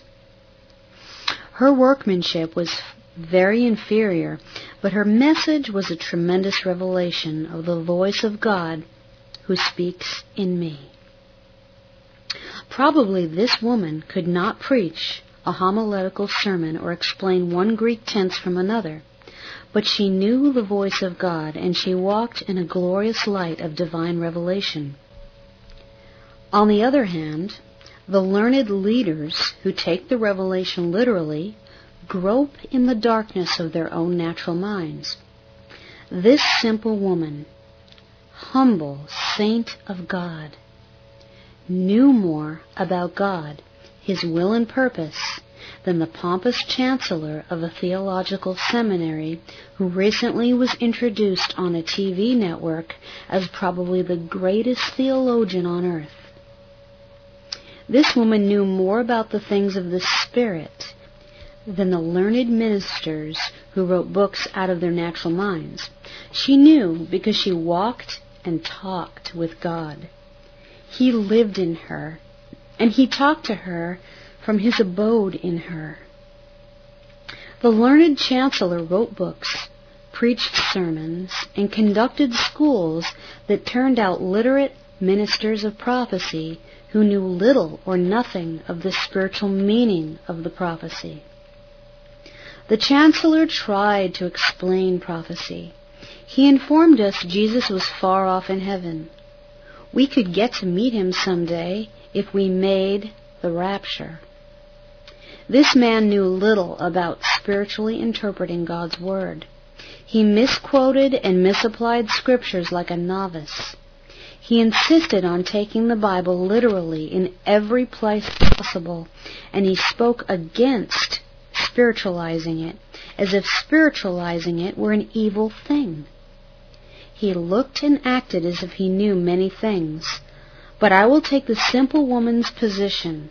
Her workmanship was very inferior, but her message was a tremendous revelation of the voice of God who speaks in me. Probably this woman could not preach a homiletical sermon or explain one Greek tense from another, but she knew the voice of God, and she walked in a glorious light of divine revelation. On the other hand, the learned leaders who take the revelation literally grope in the darkness of their own natural minds. This simple woman, humble saint of God, knew more about God, His will and purpose, than the pompous chancellor of a theological seminary who recently was introduced on a T V network as probably the greatest theologian on earth. This woman knew more about the things of the Spirit than the learned ministers who wrote books out of their natural minds. She knew because she walked and talked with God. He lived in her, and He talked to her from His abode in her. The learned chancellor wrote books, preached sermons, and conducted schools that turned out literate ministers of prophecy who knew little or nothing of the spiritual meaning of the prophecy. The chancellor tried to explain prophecy. He informed us Jesus was far off in heaven. We could get to meet Him someday if we made the rapture. This man knew little about spiritually interpreting God's Word. He misquoted and misapplied scriptures like a novice. He insisted on taking the Bible literally in every place possible, and he spoke against spiritualizing it, as if spiritualizing it were an evil thing. He looked and acted as if he knew many things, but I will take the simple woman's position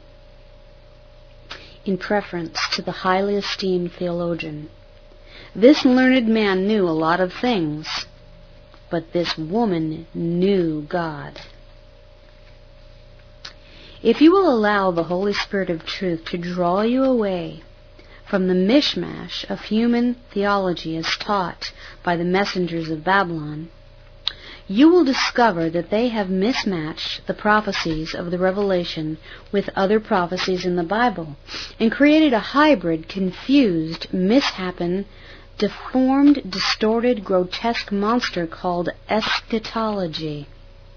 in preference to the highly esteemed theologian. This learned man knew a lot of things, but this woman knew God. If you will allow the Holy Spirit of truth to draw you away from the mishmash of human theology as taught by the messengers of Babylon, you will discover that they have mismatched the prophecies of the Revelation with other prophecies in the Bible and created a hybrid, confused, mishapen, deformed, distorted, grotesque monster called eschatology.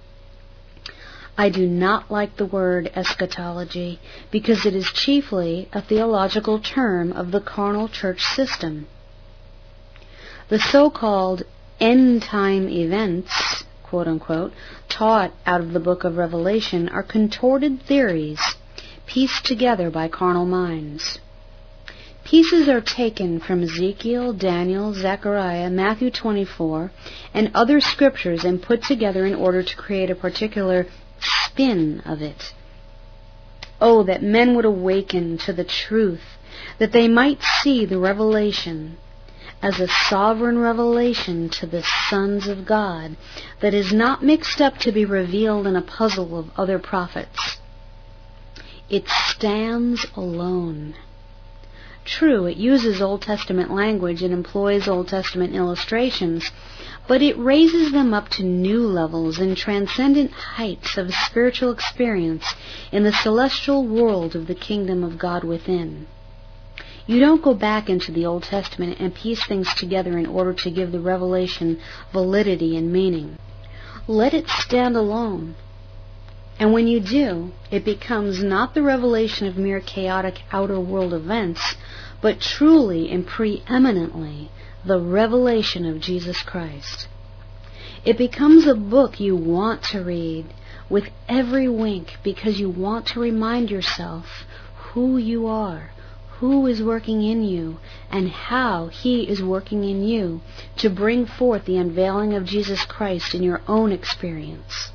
I do not like the word eschatology because it is chiefly a theological term of the carnal church system. The so-called end-time events, quote-unquote, taught out of the book of Revelation are contorted theories pieced together by carnal minds. Pieces are taken from Ezekiel, Daniel, Zechariah, Matthew twenty-four, and other scriptures and put together in order to create a particular spin of it. Oh, that men would awaken to the truth, that they might see the revelation as a sovereign revelation to the sons of God that is not mixed up to be revealed in a puzzle of other prophets. It stands alone. True, it uses Old Testament language and employs Old Testament illustrations, but it raises them up to new levels and transcendent heights of spiritual experience in the celestial world of the kingdom of God within. You don't go back into the Old Testament and piece things together in order to give the revelation validity and meaning. Let it stand alone. And when you do, it becomes not the revelation of mere chaotic outer world events, but truly and preeminently the revelation of Jesus Christ. It becomes a book you want to read with every wink because you want to remind yourself who you are, who is working in you, and how He is working in you to bring forth the unveiling of Jesus Christ in your own experience.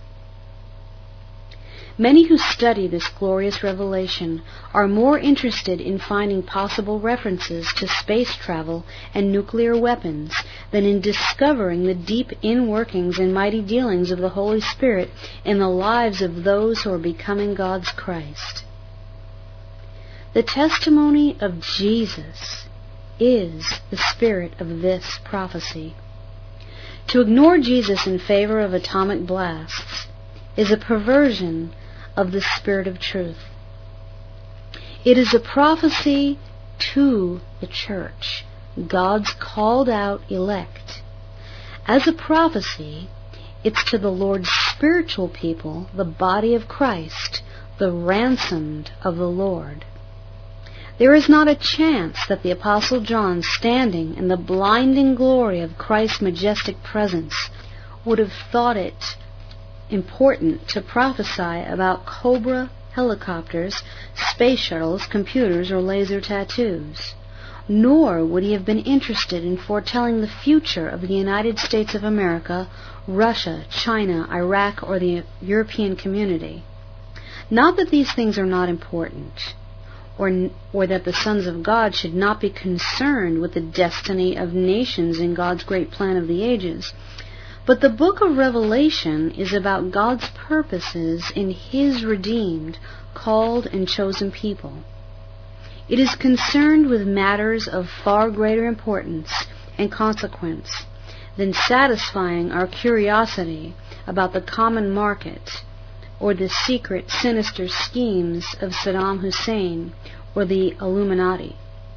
Many who study this glorious revelation are more interested in finding possible references to space travel and nuclear weapons than in discovering the deep inworkings and mighty dealings of the Holy Spirit in the lives of those who are becoming God's Christ. The testimony of Jesus is the spirit of this prophecy. To ignore Jesus in favor of atomic blasts is a perversion of the spirit of truth. It is a prophecy to the church, God's called out elect. As a prophecy, it's to the Lord's spiritual people, the body of Christ, the ransomed of the Lord. There is not a chance that the Apostle John, standing in the blinding glory of Christ's majestic presence, would have thought it important to prophesy about Cobra helicopters, space shuttles, computers, or laser tattoos. Nor would he have been interested in foretelling the future of the United States of America, Russia, China, Iraq, or the European community. Not that these things are not important, or, or that the sons of God should not be concerned with the destiny of nations in God's great plan of the ages. But the book of Revelation is about God's purposes in His redeemed, called, and chosen people. It is concerned with matters of far greater importance and consequence than satisfying our curiosity about the common market or the secret, sinister schemes of Saddam Hussein or the Illuminati.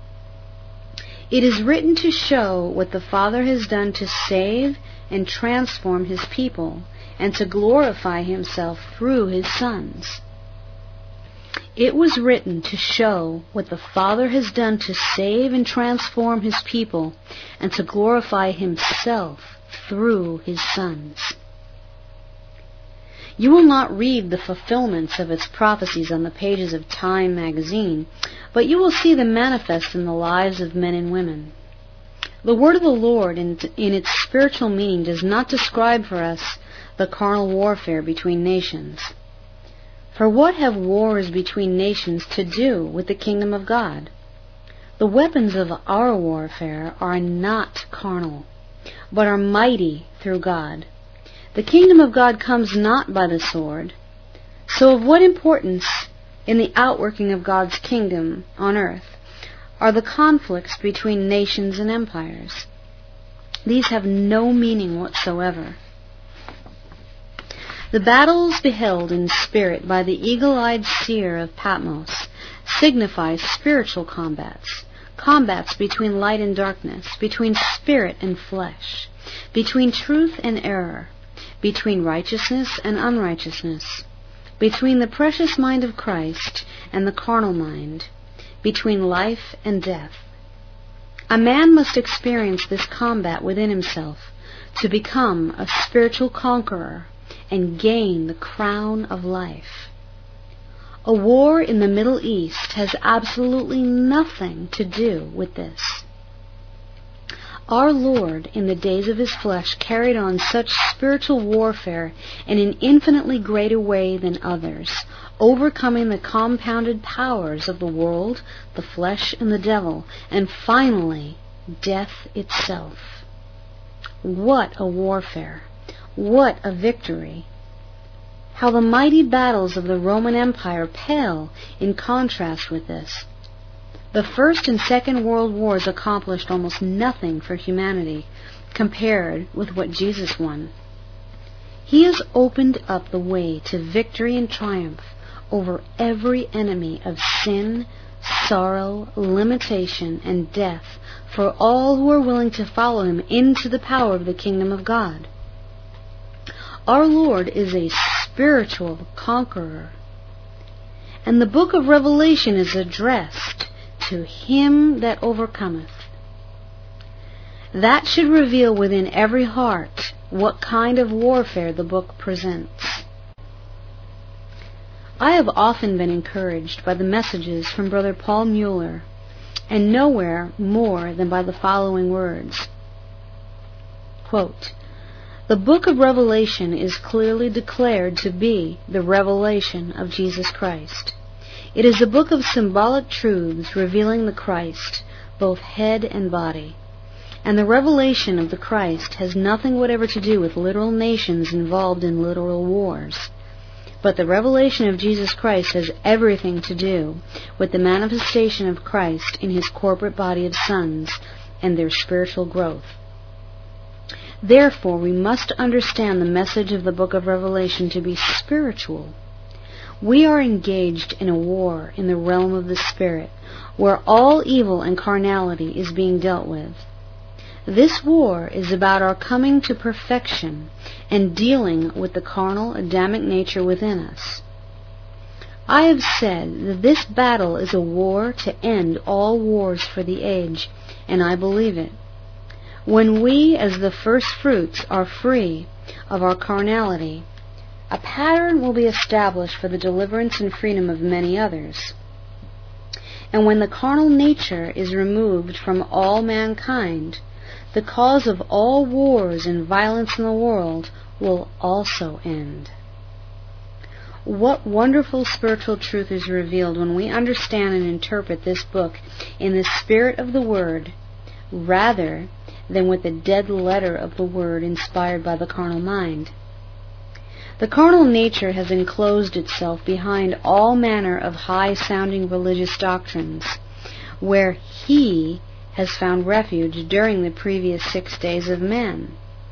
It is written to show what the Father has done to save and transform His people, and to glorify Himself through His sons. It was written to show what the Father has done to save and transform His people, and to glorify Himself through His sons. You will not read the fulfillments of its prophecies on the pages of Time magazine, but you will see them manifest in the lives of men and women. The word of the Lord, in, in its spiritual meaning, does not describe for us the carnal warfare between nations. For what have wars between nations to do with the kingdom of God? The weapons of our warfare are not carnal, but are mighty through God. The kingdom of God comes not by the sword. So of what importance in the outworking of God's kingdom on earth are the conflicts between nations and empires? These have no meaning whatsoever. The battles beheld in spirit by the eagle-eyed seer of Patmos signify spiritual combats, combats between light and darkness, between spirit and flesh, between truth and error, between righteousness and unrighteousness, between the precious mind of Christ and the carnal mind, between life and death. A man must experience this combat within himself to become a spiritual conqueror and gain the crown of life. A war in the Middle East has absolutely nothing to do with this. Our Lord, in the days of His flesh, carried on such spiritual warfare in an infinitely greater way than others, overcoming the compounded powers of the world, the flesh, and the devil, and finally, death itself. What a warfare! What a victory! How the mighty battles of the Roman Empire pale in contrast with this. The First and Second World Wars accomplished almost nothing for humanity compared with what Jesus won. He has opened up the way to victory and triumph over every enemy of sin, sorrow, limitation, and death for all who are willing to follow Him into the power of the kingdom of God. Our Lord is a spiritual conqueror. And the book of Revelation is addressed to him that overcometh. That should reveal within every heart what kind of warfare the book presents. I have often been encouraged by the messages from Brother Paul Mueller, and nowhere more than by the following words. Quote, "The book of Revelation is clearly declared to be the revelation of Jesus Christ. It is a book of symbolic truths revealing the Christ, both head and body. And the revelation of the Christ has nothing whatever to do with literal nations involved in literal wars. But the revelation of Jesus Christ has everything to do with the manifestation of Christ in His corporate body of sons and their spiritual growth. Therefore, we must understand the message of the book of Revelation to be spiritual. We are engaged in a war in the realm of the Spirit, where all evil and carnality is being dealt with. This war is about our coming to perfection and dealing with the carnal Adamic nature within us. I have said that this battle is a war to end all wars for the age, and I believe it. When we, as the first fruits, are free of our carnality, a pattern will be established for the deliverance and freedom of many others. And when the carnal nature is removed from all mankind, the cause of all wars and violence in the world will also end. What wonderful spiritual truth is revealed when we understand and interpret this book in the spirit of the Word, rather than with the dead letter of the Word inspired by the carnal mind. The carnal nature has enclosed itself behind all manner of high-sounding religious doctrines, where he has found refuge during the previous six days of man.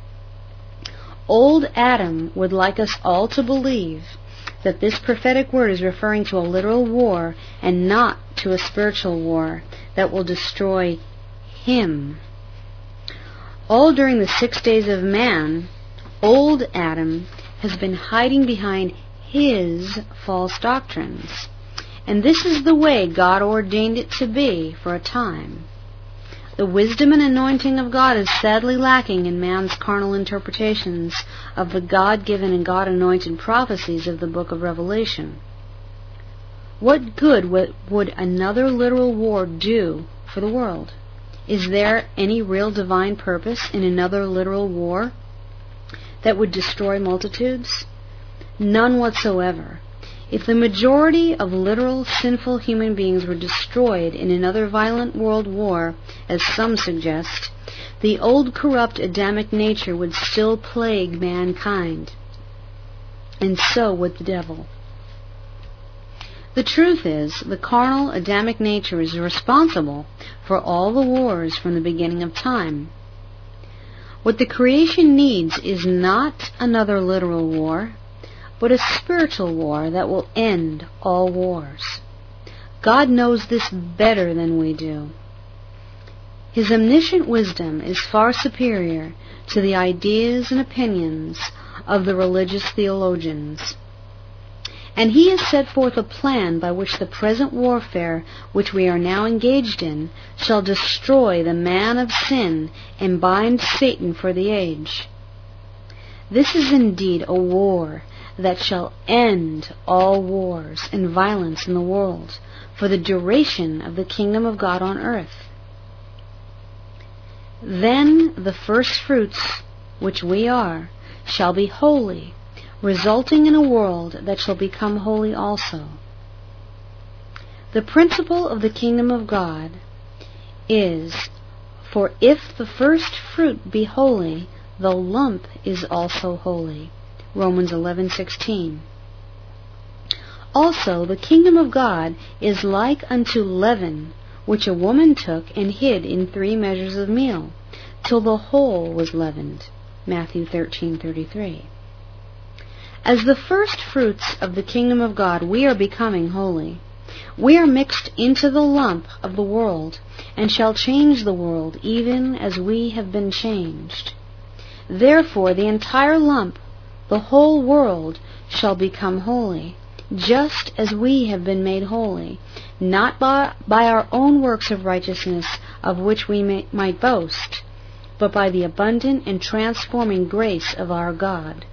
Old Adam would like us all to believe that this prophetic word is referring to a literal war and not to a spiritual war that will destroy him. All during the six days of man, old Adam has been hiding behind his false doctrines. And this is the way God ordained it to be for a time. The wisdom and anointing of God is sadly lacking in man's carnal interpretations of the God-given and God-anointed prophecies of the book of Revelation. What good would another literal war do for the world? Is there any real divine purpose in another literal war that would destroy multitudes? None whatsoever. If the majority of literal sinful human beings were destroyed in another violent world war, as some suggest, the old corrupt Adamic nature would still plague mankind, and so would the devil. The truth is, the carnal Adamic nature is responsible for all the wars from the beginning of time. What the creation needs is not another literal war, but a spiritual war that will end all wars. God knows this better than we do. His omniscient wisdom is far superior to the ideas and opinions of the religious theologians. And He has set forth a plan by which the present warfare which we are now engaged in shall destroy the man of sin and bind Satan for the age. This is indeed a war that shall end all wars and violence in the world for the duration of the kingdom of God on earth. Then the first fruits, which we are, shall be holy, resulting in a world that shall become holy also. The principle of the kingdom of God is, for if the first fruit be holy, the lump is also holy. Romans eleven sixteen. Also, the kingdom of God is like unto leaven, which a woman took and hid in three measures of meal, till the whole was leavened. Matthew thirteen thirty-three. As the first fruits of the kingdom of God, we are becoming holy. We are mixed into the lump of the world, and shall change the world even as we have been changed. Therefore, the entire lump, the whole world, shall become holy, just as we have been made holy, not by, by our own works of righteousness of which we may, might boast, but by the abundant and transforming grace of our God.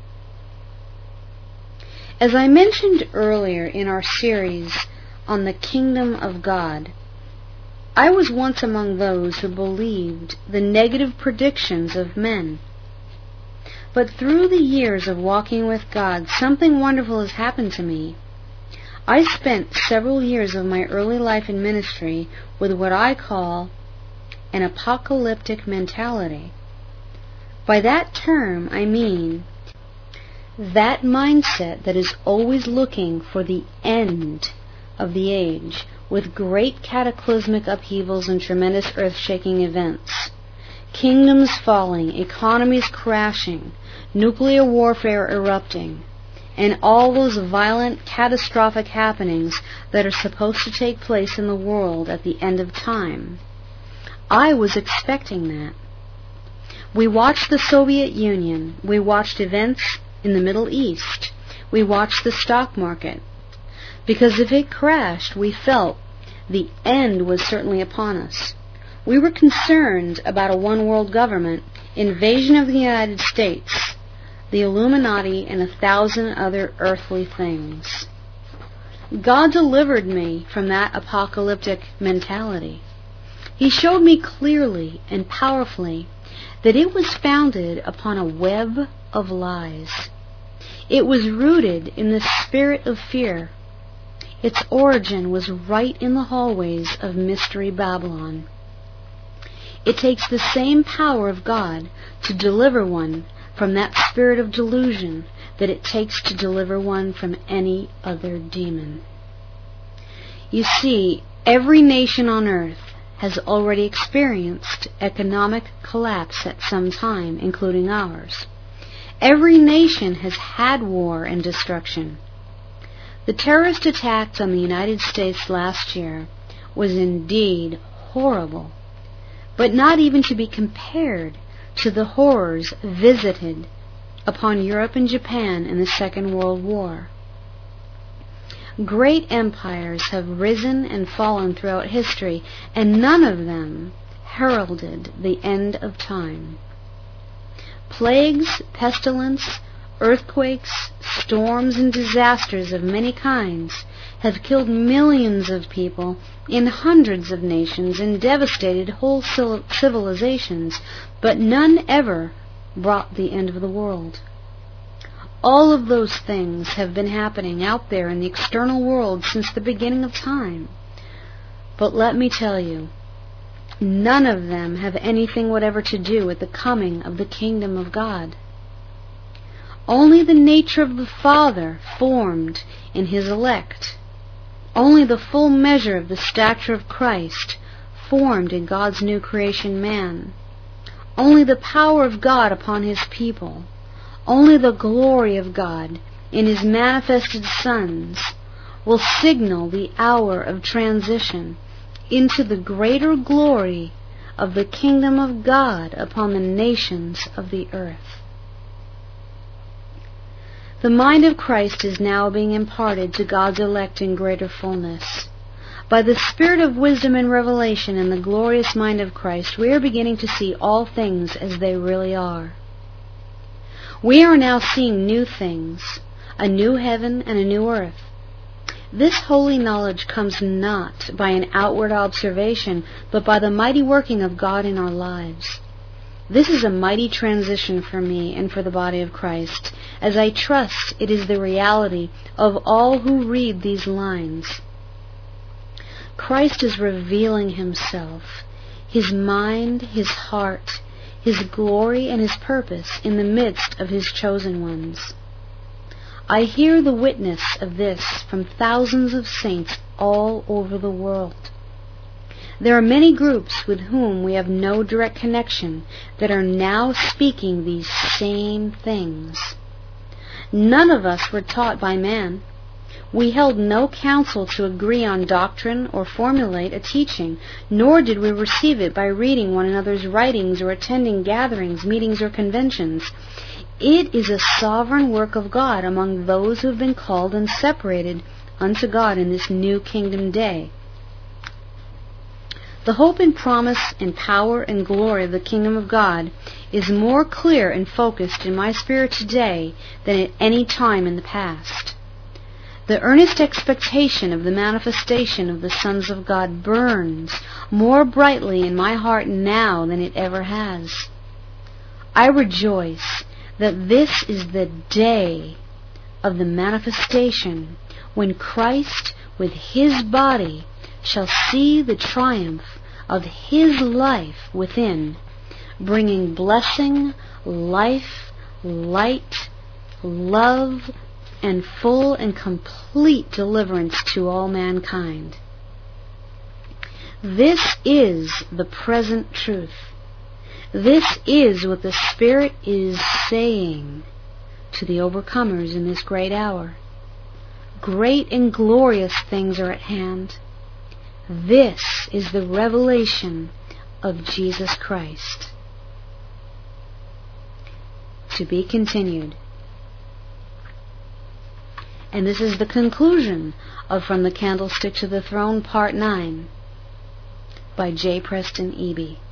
As I mentioned earlier in our series on the kingdom of God, I was once among those who believed the negative predictions of men. But through the years of walking with God, something wonderful has happened to me. I spent several years of my early life in ministry with what I call an apocalyptic mentality. By that term, I mean that mindset that is always looking for the end of the age, with great cataclysmic upheavals and tremendous earth-shaking events. Kingdoms falling, economies crashing, nuclear warfare erupting, and all those violent, catastrophic happenings that are supposed to take place in the world at the end of time. I was expecting that. We watched the Soviet Union. We watched events in the Middle East. We watched the stock market. Because if it crashed, we felt the end was certainly upon us. We were concerned about a one-world government, invasion of the United States, the Illuminati, and a thousand other earthly things. God delivered me from that apocalyptic mentality. He showed me clearly and powerfully that it was founded upon a web of lies. It was rooted in the spirit of fear. Its origin was right in the hallways of Mystery Babylon. It takes the same power of God to deliver one from that spirit of delusion that it takes to deliver one from any other demon. You see, every nation on earth has already experienced economic collapse at some time, including ours. Every nation has had war and destruction. The terrorist attacks on the United States last year was indeed horrible, but not even to be compared to the horrors visited upon Europe and Japan in the Second World War. Great empires have risen and fallen throughout history, and none of them heralded the end of time. Plagues, pestilence, earthquakes, storms, and disasters of many kinds have killed millions of people in hundreds of nations and devastated whole civilizations, but none ever brought the end of the world. All of those things have been happening out there in the external world since the beginning of time. But let me tell you, none of them have anything whatever to do with the coming of the kingdom of God. Only the nature of the Father formed in His elect. Only the full measure of the stature of Christ formed in God's new creation man. Only the power of God upon His people. Only the glory of God in His manifested sons will signal the hour of transition into the greater glory of the kingdom of God upon the nations of the earth. The mind of Christ is now being imparted to God's elect in greater fullness. By the spirit of wisdom and revelation in the glorious mind of Christ, we are beginning to see all things as they really are. We are now seeing new things, a new heaven and a new earth. This holy knowledge comes not by an outward observation, but by the mighty working of God in our lives. This is a mighty transition for me and for the body of Christ, as I trust it is the reality of all who read these lines. Christ is revealing himself, his mind, his heart, his glory, and his purpose in the midst of his chosen ones. I hear the witness of this from thousands of saints all over the world. There are many groups with whom we have no direct connection that are now speaking these same things. None of us were taught by man. We held no counsel to agree on doctrine or formulate a teaching, nor did we receive it by reading one another's writings or attending gatherings, meetings, or conventions. It is a sovereign work of God among those who have been called and separated unto God in this new kingdom day. The hope and promise and power and glory of the kingdom of God is more clear and focused in my spirit today than at any time in the past. The earnest expectation of the manifestation of the sons of God burns more brightly in my heart now than it ever has. I rejoice that this is the day of the manifestation when Christ with his body shall see the triumph of his life within, bringing blessing, life, light, love, and full and complete deliverance to all mankind. This is the present truth. This is what the Spirit is saying to the overcomers in this great hour. Great and glorious things are at hand. This is the revelation of Jesus Christ. To be continued. And this is the conclusion of From the Candlestick to the Throne, Part nine, by J. Preston Eby.